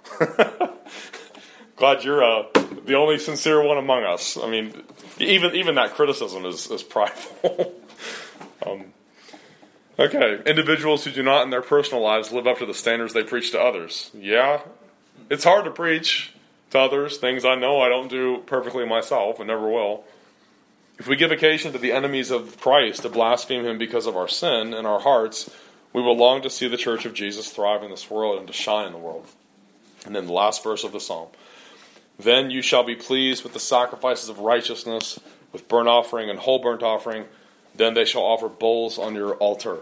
S1: Glad you're uh, the only sincere one among us. I mean, even even that criticism is, is prideful. um, okay, individuals who do not in their personal lives live up to the standards they preach to others. Yeah, it's hard to preach to others things I know I don't do perfectly myself and never will. If we give occasion to the enemies of Christ to blaspheme him because of our sin in our hearts, we will long to see the church of Jesus thrive in this world and to shine in the world. And then the last verse of the psalm. Then you shall be pleased with the sacrifices of righteousness, with burnt offering and whole burnt offering. Then they shall offer bulls on your altar.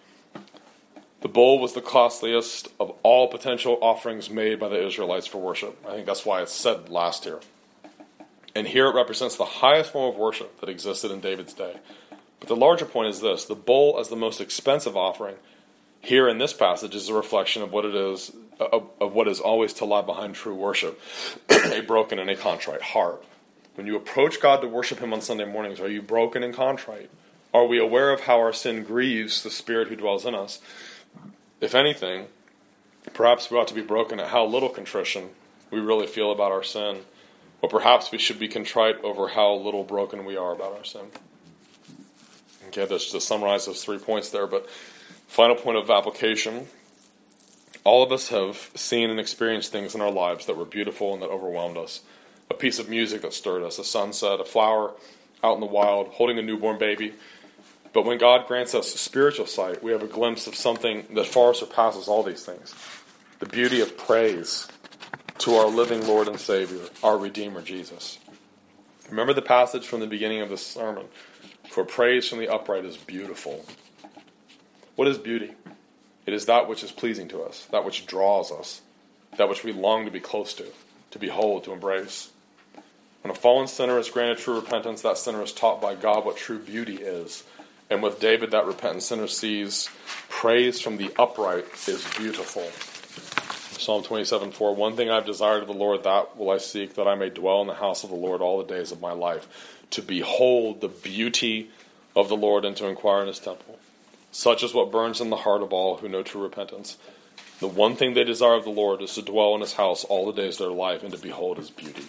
S1: The bull was the costliest of all potential offerings made by the Israelites for worship. I think that's why it's said last here. And here it represents the highest form of worship that existed in David's day. But the larger point is this. The bull as the most expensive offering here in this passage is a reflection of what it is, of, of what is always to lie behind true worship, a broken and a contrite heart. When you approach God to worship him on Sunday mornings, are you broken and contrite? Are we aware of how our sin grieves the Spirit who dwells in us? If anything, perhaps we ought to be broken at how little contrition we really feel about our sin. Or perhaps we should be contrite over how little broken we are about our sin. Okay, that's to summarize those three points there, but final point of application. All of us have seen and experienced things in our lives that were beautiful and that overwhelmed us. A piece of music that stirred us, a sunset, a flower out in the wild, holding a newborn baby. But when God grants us spiritual sight, we have a glimpse of something that far surpasses all these things. The beauty of praise to our living Lord and Savior, our Redeemer, Jesus. Remember the passage from the beginning of this sermon. For praise from the upright is beautiful. What is beauty? It is that which is pleasing to us, that which draws us, that which we long to be close to, to behold, to embrace. When a fallen sinner is granted true repentance, that sinner is taught by God what true beauty is. And with David, that repentant sinner sees praise from the upright is beautiful. Psalm twenty-seven four, one thing I've desired of the Lord, that will I seek, that I may dwell in the house of the Lord all the days of my life, to behold the beauty of the Lord and to inquire in his temple. Such is what burns in the heart of all who know true repentance. The one thing they desire of the Lord is to dwell in his house all the days of their life and to behold his beauty.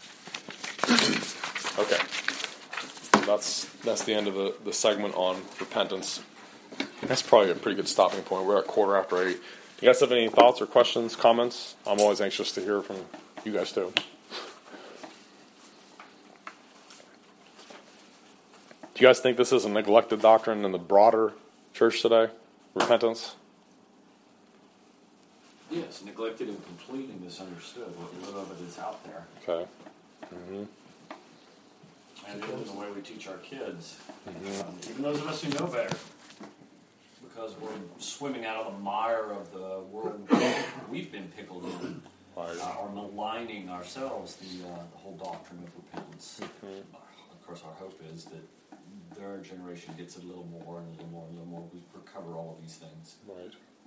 S1: Okay. That's that's the end of the, the segment on repentance. That's probably a pretty good stopping point. We're at quarter after eight. You guys have any thoughts or questions, comments? I'm always anxious to hear from you guys too. Do you guys think this is a neglected doctrine in the broader church today? Repentance?
S2: Yes, neglected and completely misunderstood. What little of it is out there.
S1: Okay. Mm-hmm.
S2: And even the way we teach our kids. Mm-hmm. Um, even those of us who know better. Because we're swimming out of the mire of the world we've been pickled in.
S1: Right.
S2: Uh, or maligning ourselves, the, uh, the whole doctrine of repentance. Mm-hmm. Of course, our hope is that their generation gets it a little more and a little more and a little more. We recover all of these things.
S1: Right.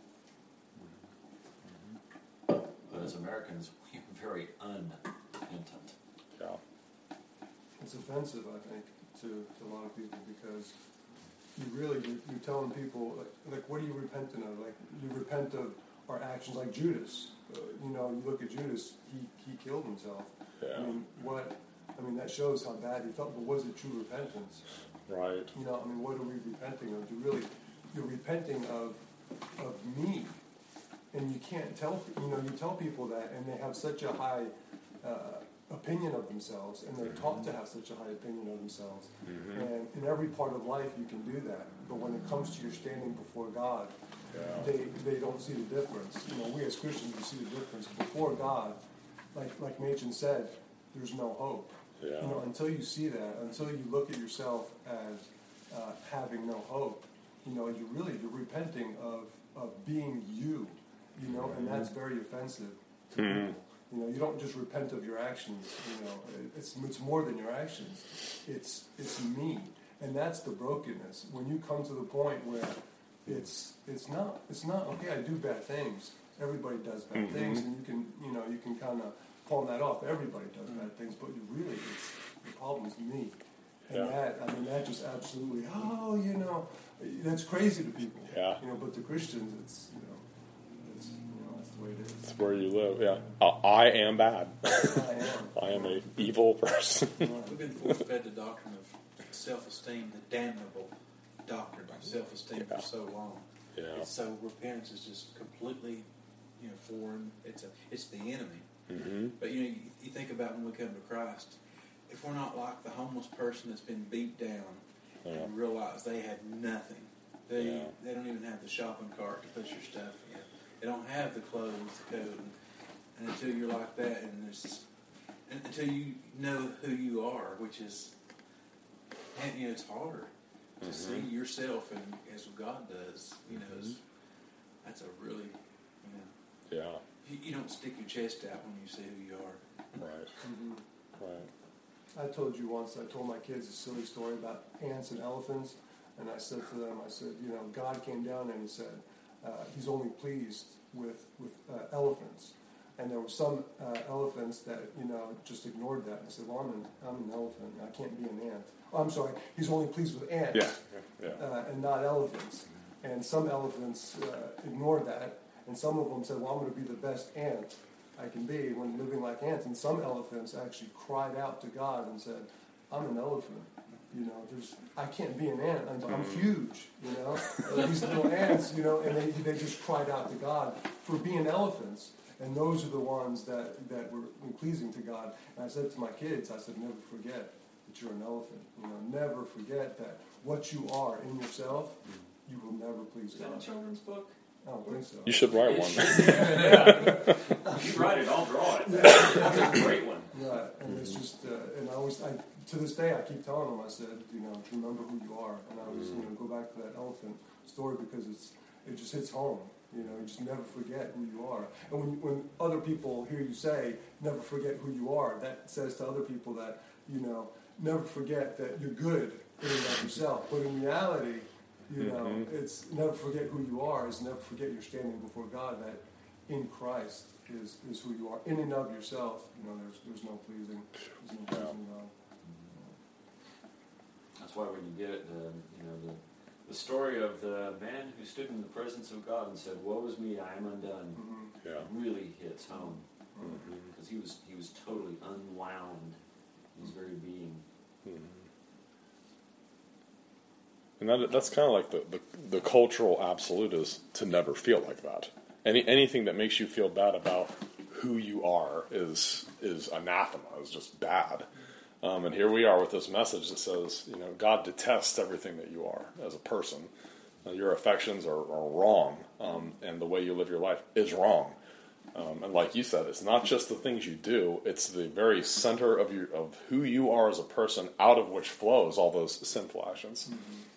S2: Mm-hmm. But as Americans, we are very unrepentant.
S1: Yeah.
S3: It's offensive, I think, to, to a lot of people because you really, you, you're telling people, like, like, what are you repentant of? Like, you repent of our actions, like Judas. Uh, you know, you look at Judas, he, he killed himself.
S1: Yeah.
S3: I mean, what, I mean, that shows how bad he felt, but was it true repentance?
S1: Right.
S3: You know, I mean, what are we repenting of? You really, you're repenting of, of me. And you can't tell, you know, you tell people that, and they have such a high uh, opinion of themselves, and they're taught to have such a high opinion of themselves. Mm-hmm. And in every part of life, you can do that. But when it comes to your standing before God, yeah. they they don't see the difference. You know, we as Christians, we see the difference. Before God, like like Machen said, there's no hope. Yeah. You know, until you see that, until you look at yourself as uh, having no hope, you know, you really, you're repenting of, of being you. You know, and that's very offensive to mm-hmm. people. You know, you don't just repent of your actions. You know, it's it's more than your actions. It's it's me, and that's the brokenness. When you come to the point where it's it's not it's not okay. I do bad things. Everybody does bad mm-hmm. things, and you can you know you can kind of palm that off. Everybody does mm-hmm. bad things, but you really it's the problem's me. And
S1: Yeah.
S3: that, I mean, that just absolutely, oh, you know, that's crazy to people.
S1: Yeah.
S3: You know, but to Christians, it's, you know, it's, you know, that's the way it is.
S1: It's where you live. Yeah. Uh, I am bad.
S3: I am.
S1: I am a evil person.
S4: We've been force-fed the doctrine of self-esteem, the damnable doctrine of self-esteem
S1: Yeah.
S4: for so long.
S1: Yeah.
S4: And so repentance is just completely, you know, foreign. It's a, it's the enemy.
S1: Mm-hmm.
S4: But you know, you, you think about when we come to Christ, if we're not like the homeless person that's been beat down
S1: Yeah.
S4: and realize they had nothing, they
S1: Yeah.
S4: they don't even have the shopping cart to put your stuff in. They don't have the clothes, the coat, and, and until you're like that, and there's and until you know who you are, which is, and, you know, it's hard to
S1: Mhm.
S4: see yourself and as God does. You know, it's, that's a really, you know,
S1: Yeah.
S4: you, you don't stick your chest out when you see who you are.
S1: Right.
S3: Mhm.
S1: Right.
S3: I told you once, I told my kids a silly story about ants and elephants, and I said to them, I said, you know, God came down and he said, uh, he's only pleased with, with uh, elephants. And there were some uh, elephants that, you know, just ignored that. And I said, well, I'm an, I'm an elephant. I can't be an ant. Oh, I'm sorry, he's only pleased with ants
S1: Yeah. Yeah.
S3: uh, and not elephants. And some elephants uh, ignored that, and some of them said, well, I'm going to be the best ant I can be when living like ants. And some elephants actually cried out to God and said, I'm an elephant. You know, there's I can't be an ant. I'm, I'm huge, you know. Uh, these little ants, you know, and they, they just cried out to God for being elephants. And those are the ones that, that were pleasing to God. And I said to my kids, I said, never forget that you're an elephant. You know, never forget that what you are in yourself, you will never please
S2: Is that a
S3: God.
S2: children's book?
S3: I don't think so.
S1: You should write
S2: It
S1: one.
S2: should be. Yeah. You write it, I'll draw it. That's a great one.
S3: Right, and it's just, uh, and I always, I, to this day, I keep telling them, I said, you know, remember who you are. And I always, you know, go back to that elephant story because it's, it just hits home. You know, you just never forget who you are. And when, when other people hear you say, never forget who you are, that says to other people that, you know, never forget that you're good in and of yourself. But in reality, you know,
S1: Mhm.
S3: it's never forget who you are is never forget you're standing before God, that in Christ is, is who you are. In and of yourself, you know, there's there's no pleasing, there's no pleasing God.
S2: That's why when you get the, you know, the, the story of the man who stood in the presence of God and said, "Woe is me, I am undone,"
S3: Mm-hmm.
S1: Yeah.
S2: really hits home
S1: Mhm.
S2: because he was he was totally unwound in his very being.
S1: Mhm. And that, that's kind of like the, the, the cultural absolute is to never feel like that. Any anything that makes you feel bad about who you are is is anathema, is just bad. Um, and here we are with this message that says, you know, God detests everything that you are as a person. Uh, your affections are, are wrong, um, and the way you live your life is wrong. Um, and like you said, it's not just the things you do; it's the very center of your of who you are as a person, out of which flows all those sinful actions.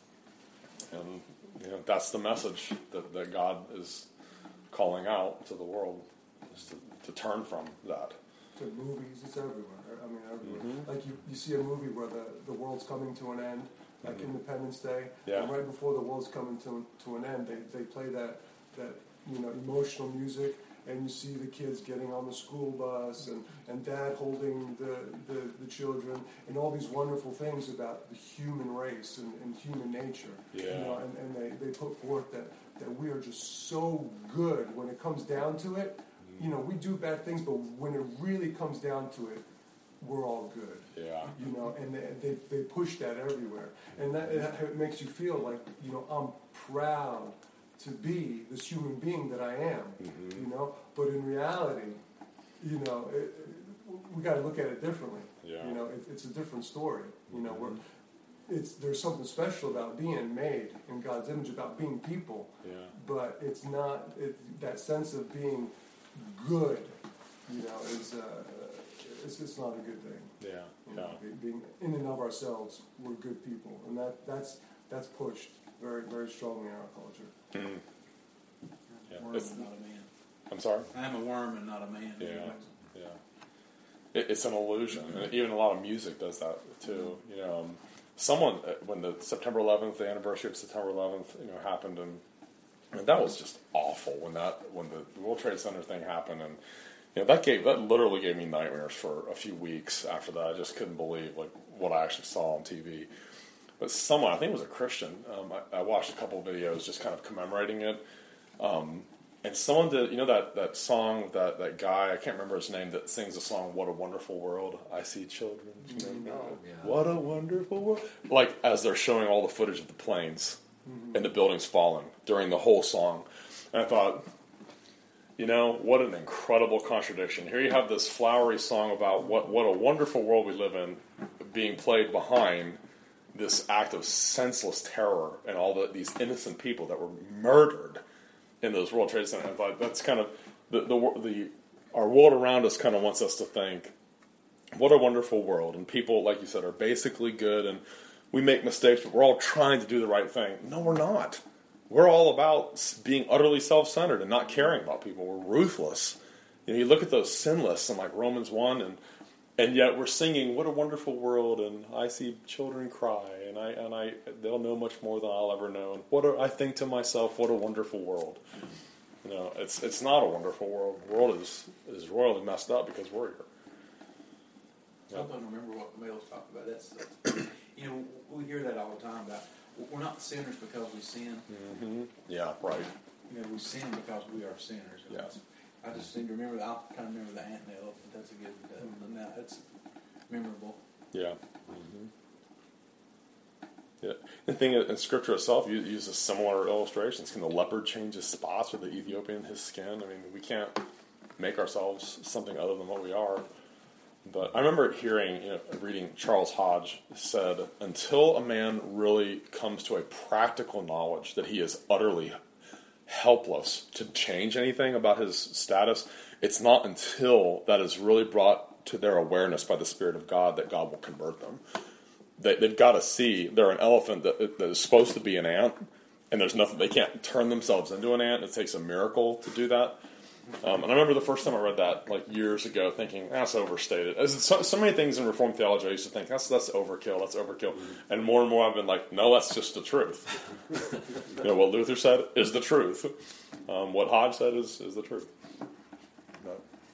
S1: And you know, that's the message that, that God is calling out to the world, is to, to turn from that.
S3: To movies, it's everywhere. I mean, everywhere.
S1: Mhm.
S3: Like you, you see a movie where the, the world's coming to an end, like
S1: Mhm.
S3: Independence Day,
S1: Yeah.
S3: and right before the world's coming to to an end, they, they play that that you know emotional music, and you see the kids getting on the school bus, and, and dad holding the, the, the children, and all these wonderful things about the human race and, and human nature. You
S1: Yeah.
S3: know, and, and they, they put forth that, that we are just so good when it comes down to it. You know, we do bad things, but when it really comes down to it, we're all good.
S1: Yeah.
S3: You know, and they, they, they push that everywhere. And that it, it makes you feel like, you know, I'm proud to be this human being that I am,
S1: Mhm.
S3: you know. But in reality, you know, it, it, we got to look at it differently.
S1: Yeah.
S3: You know, it, it's a different story. You know, where it's there's something special about being made in God's image, about being people.
S1: Yeah.
S3: But it's not it, that sense of being good. You know, is uh, it's it's not a good thing.
S1: Yeah.
S3: You
S1: Yeah.
S3: know, be- being in and of ourselves, we're good people, and that that's that's pushed very very strongly in our culture.
S1: Mhm. Yeah.
S4: Worm
S1: It's-
S4: and not a man.
S1: I'm sorry?
S4: I'm a worm and not a man.
S1: Yeah. Yeah. It, it's an illusion. And even a lot of music does that too. You know, um, someone, uh, when the September eleventh, the anniversary of September eleventh, you know, happened, and, and that was just awful when that, when the World Trade Center thing happened, and, You know, that gave that literally gave me nightmares for a few weeks after that. I just couldn't believe like what I actually saw on T V. But someone, I think it was a Christian, um, I, I watched a couple of videos just kind of commemorating it. Um, and someone did, you know that, that song, with that, that guy, I can't remember his name, that sings the song, What a Wonderful World. I see children.
S2: Mm-hmm. Oh, yeah.
S1: What a wonderful world. Like, as they're showing all the footage of the planes mm-hmm. and the buildings falling during the whole song. And I thought, you know, what an incredible contradiction. Here you have this flowery song about what, what a wonderful world we live in being played behind this act of senseless terror and all the, these innocent people that were murdered in those World Trade Centers. I thought that's kind of the, the the our world around us kind of wants us to think, what a wonderful world, and people, like you said, are basically good, and we make mistakes, but we're all trying to do the right thing. No, we're not. We're all about being utterly self-centered and not caring about people. We're ruthless. You know, you look at those sin lists in like Romans one, and and yet we're singing, "What a wonderful world," and I see children cry, and I and I they'll know much more than I'll ever know. And what a, I think to myself, what a wonderful world. You know, it's it's not a wonderful world. The world is is royally messed up because we're here.
S4: I don't remember what Mel was talking about. That's, that's you know, we hear that all the time about we're not sinners because we sin.
S1: Mm-hmm. Yeah, right.
S4: You know, we sin because we are sinners.
S1: Yes.
S4: I just seem to remember that. I kind of remember the ant and the elephant. That's a good one. Now it's memorable.
S1: Yeah. Mm-hmm. Yeah. The thing in Scripture itself uses similar illustrations. Can the leopard change his spots, or the Ethiopian his skin? I mean, we can't make ourselves something other than what we are. But I remember hearing, you know, reading Charles Hodge said, until a man really comes to a practical knowledge that he is utterly helpless to change anything about his status, it's not until that is really brought to their awareness by the Spirit of God that God will convert them. They, they've got to see they're an elephant that, that is supposed to be an ant, and there's nothing, they can't turn themselves into an ant. It takes a miracle to do that. Um, and I remember the first time I read that, like years ago, thinking that's overstated. So, so many things in Reformed theology I used to think that's that's overkill, that's overkill. And more and more I've been like, no, that's just the truth. You know, what Luther said is the truth. Um, what Hodge said is, is the truth. No.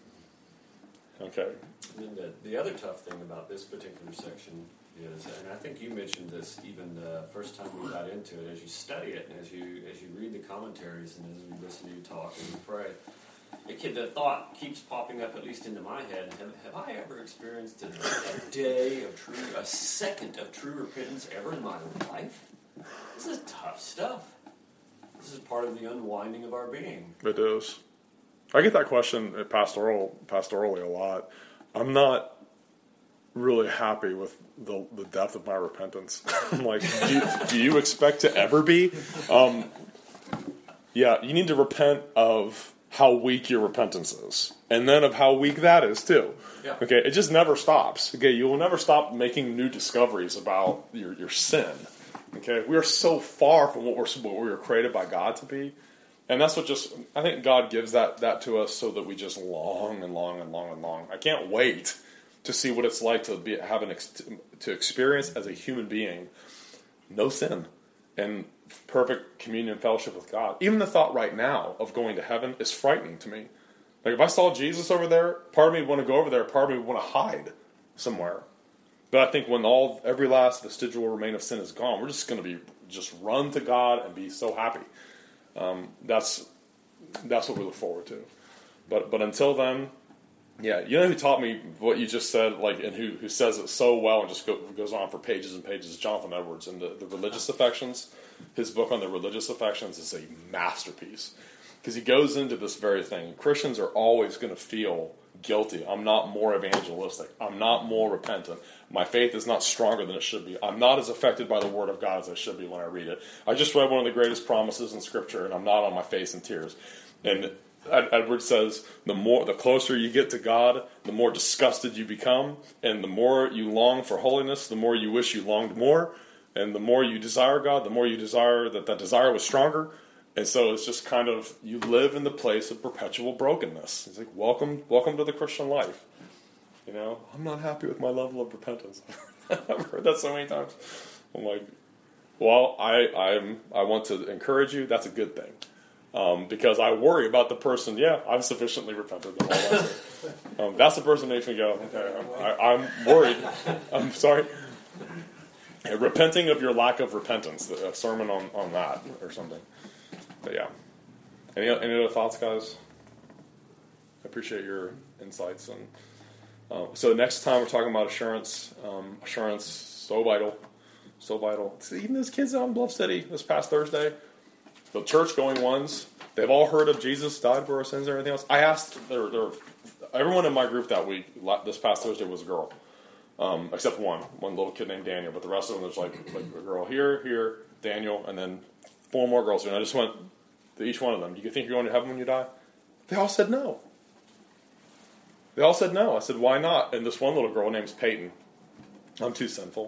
S1: Okay.
S2: And then the, the other tough thing about this particular section is, and I think you mentioned this even the first time we got into it, as you study it and as you as you read the commentaries and as you listen to you talk and you pray, it can, the thought keeps popping up, at least into my head, have, have I ever experienced a, a day of true, a second of true repentance ever in my life? This is tough stuff. This is part of the unwinding of our being.
S1: It is. I get that question at pastoral, pastorally a lot. I'm not really happy with the, the depth of my repentance. I'm like, do you, do you expect to ever be? Um, yeah, you need to repent of how weak your repentance is, and then of how weak that is too.
S2: Yeah.
S1: Okay, it just never stops. Okay, you will never stop making new discoveries about your, your sin. Okay, we are so far from what we're what we were created by God to be, and that's what just I think God gives that that to us so that we just long and long and long and long. I can't wait to see what it's like to be have an ex, to experience as a human being no sin and perfect communion and fellowship with God. Even the thought right now of going to heaven is frightening to me. Like if I saw Jesus over there, part of me would want to go over there, part of me would want to hide somewhere. But I think when all every last vestigial remain of sin is gone, we're just going to be just run to God and be so happy. Um, that's that's what we look forward to. But but until then, yeah, you know who taught me what you just said, like, and who who says it so well and just go, goes on for pages and pages? Jonathan Edwards and the, the religious affections. His book on the religious affections is a masterpiece because he goes into this very thing. Christians are always going to feel guilty. I'm not more evangelistic. I'm not more repentant. My faith is not stronger than it should be. I'm not as affected by the Word of God as I should be when I read it. I just read one of the greatest promises in Scripture, and I'm not on my face in tears. And Edwards says, the more, the closer you get to God, the more disgusted you become, and the more you long for holiness, the more you wish you longed more, and the more you desire God, the more you desire that that desire was stronger. And so it's just kind of, you live in the place of perpetual brokenness. It's like, welcome, welcome to the Christian life. You know, I'm not happy with my level of repentance. I've heard that so many times. I'm like, well, I I'm I want to encourage you. That's a good thing. Um, because I worry about the person. Yeah, I've sufficiently repented. All that um, that's the person that makes me go, okay, I, I'm worried. I'm sorry. Yeah, repenting of your lack of repentance. A sermon on, on that or something. But yeah. Any any other thoughts, guys? I appreciate your insights. And uh, so next time we're talking about assurance. Um, assurance, so vital. So vital. See, even those kids out in Bluff City this past Thursday, the church-going ones, they've all heard of Jesus, died for our sins and everything else. I asked, they're, they're, everyone in my group that week, this past Thursday, was a girl. Um, except one, one little kid named Daniel. But the rest of them, there's like, like a girl here, here, Daniel, and then four more girls. And I just went to each one of them, do you think you're going to heaven when you die? They all said no. They all said no. I said, why not? And this one little girl name's Peyton. I'm too sinful.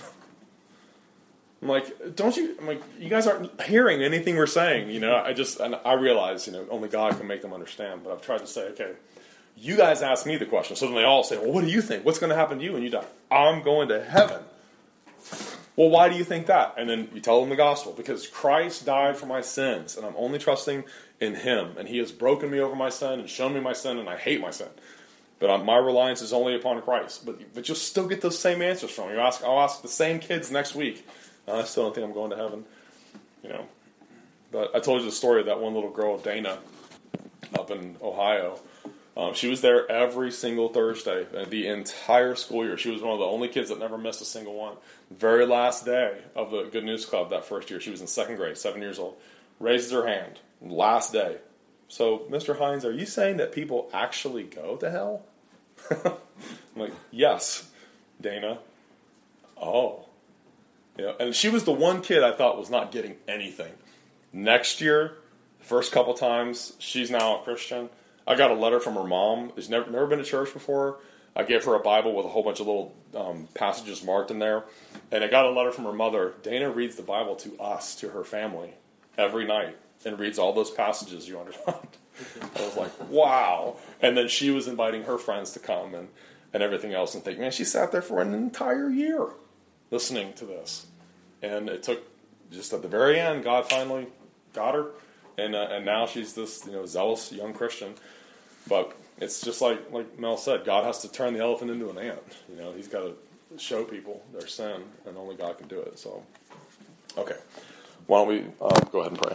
S1: I'm like, don't you, I'm like, you guys aren't hearing anything we're saying, you know, I just, and I realize, you know, only God can make them understand, but I've tried to say, okay, you guys ask me the question, so then they all say, well, what do you think? What's going to happen to you when you die? I'm going to heaven. Well, why do you think that? And then you tell them the gospel, because Christ died for my sins, and I'm only trusting in Him, and He has broken me over my sin and shown me my sin, and I hate my sin. But my reliance is only upon Christ. But but you'll still get those same answers from me. You ask, I'll ask the same kids next week. I still don't think I'm going to heaven, you know. But I told you the story of that one little girl, Dana, up in Ohio. Um, she was there every single Thursday, the entire school year. She was one of the only kids that never missed a single one. Very last day of the Good News Club that first year, she was in second grade, seven years old, raises her hand, last day. So, Mister Hines, are you saying that people actually go to hell? I'm like, yes, Dana. Oh. You know, and she was the one kid I thought was not getting anything. Next year, first couple times, she's now a Christian. I got a letter from her mom. She's never, never been to church before. I gave her a Bible with a whole bunch of little um, passages marked in there. And I got a letter from her mother. Dana reads the Bible to us, to her family, every night, and reads all those passages you underlined. I was like, wow. And then she was inviting her friends to come and, and everything else, and think, man, she sat there for an entire year listening to this. And it took, just at the very end, God finally got her. And uh, and now she's this, you know, zealous young Christian. But it's just like, like Mel said, God has to turn the elephant into an ant. You know, He's got to show people their sin, and only God can do it. So, okay. Why don't we uh, go ahead and pray.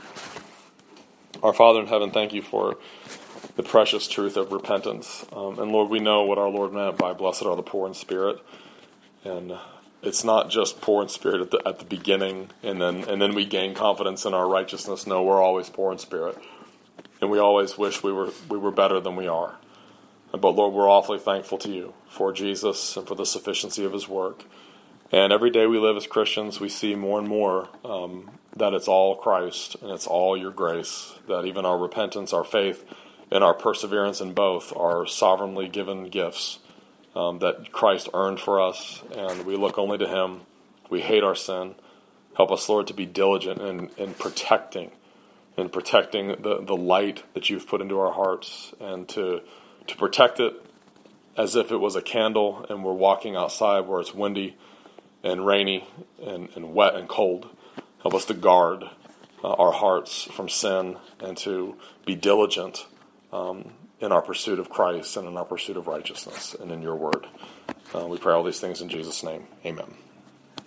S1: Our Father in heaven, thank You for the precious truth of repentance. Um, and Lord, we know what our Lord meant by blessed are the poor in spirit. And it's not just poor in spirit at the, at the beginning, and then and then we gain confidence in our righteousness. No, we're always poor in spirit. And we always wish we were we were better than we are. But Lord, we're awfully thankful to You for Jesus and for the sufficiency of His work. And every day we live as Christians, we see more and more um, that it's all Christ and it's all Your grace, that even our repentance, our faith, and our perseverance in both are sovereignly given gifts um, that Christ earned for us, and we look only to Him. We hate our sin. Help us, Lord, to be diligent in, in protecting, in protecting the, the light that You've put into our hearts, and to to protect it as if it was a candle and we're walking outside where it's windy and rainy and, and wet and cold. Help us to guard uh, our hearts from sin and to be diligent um, in our pursuit of Christ and in our pursuit of righteousness and in Your word. Uh, we pray all these things in Jesus' name. Amen.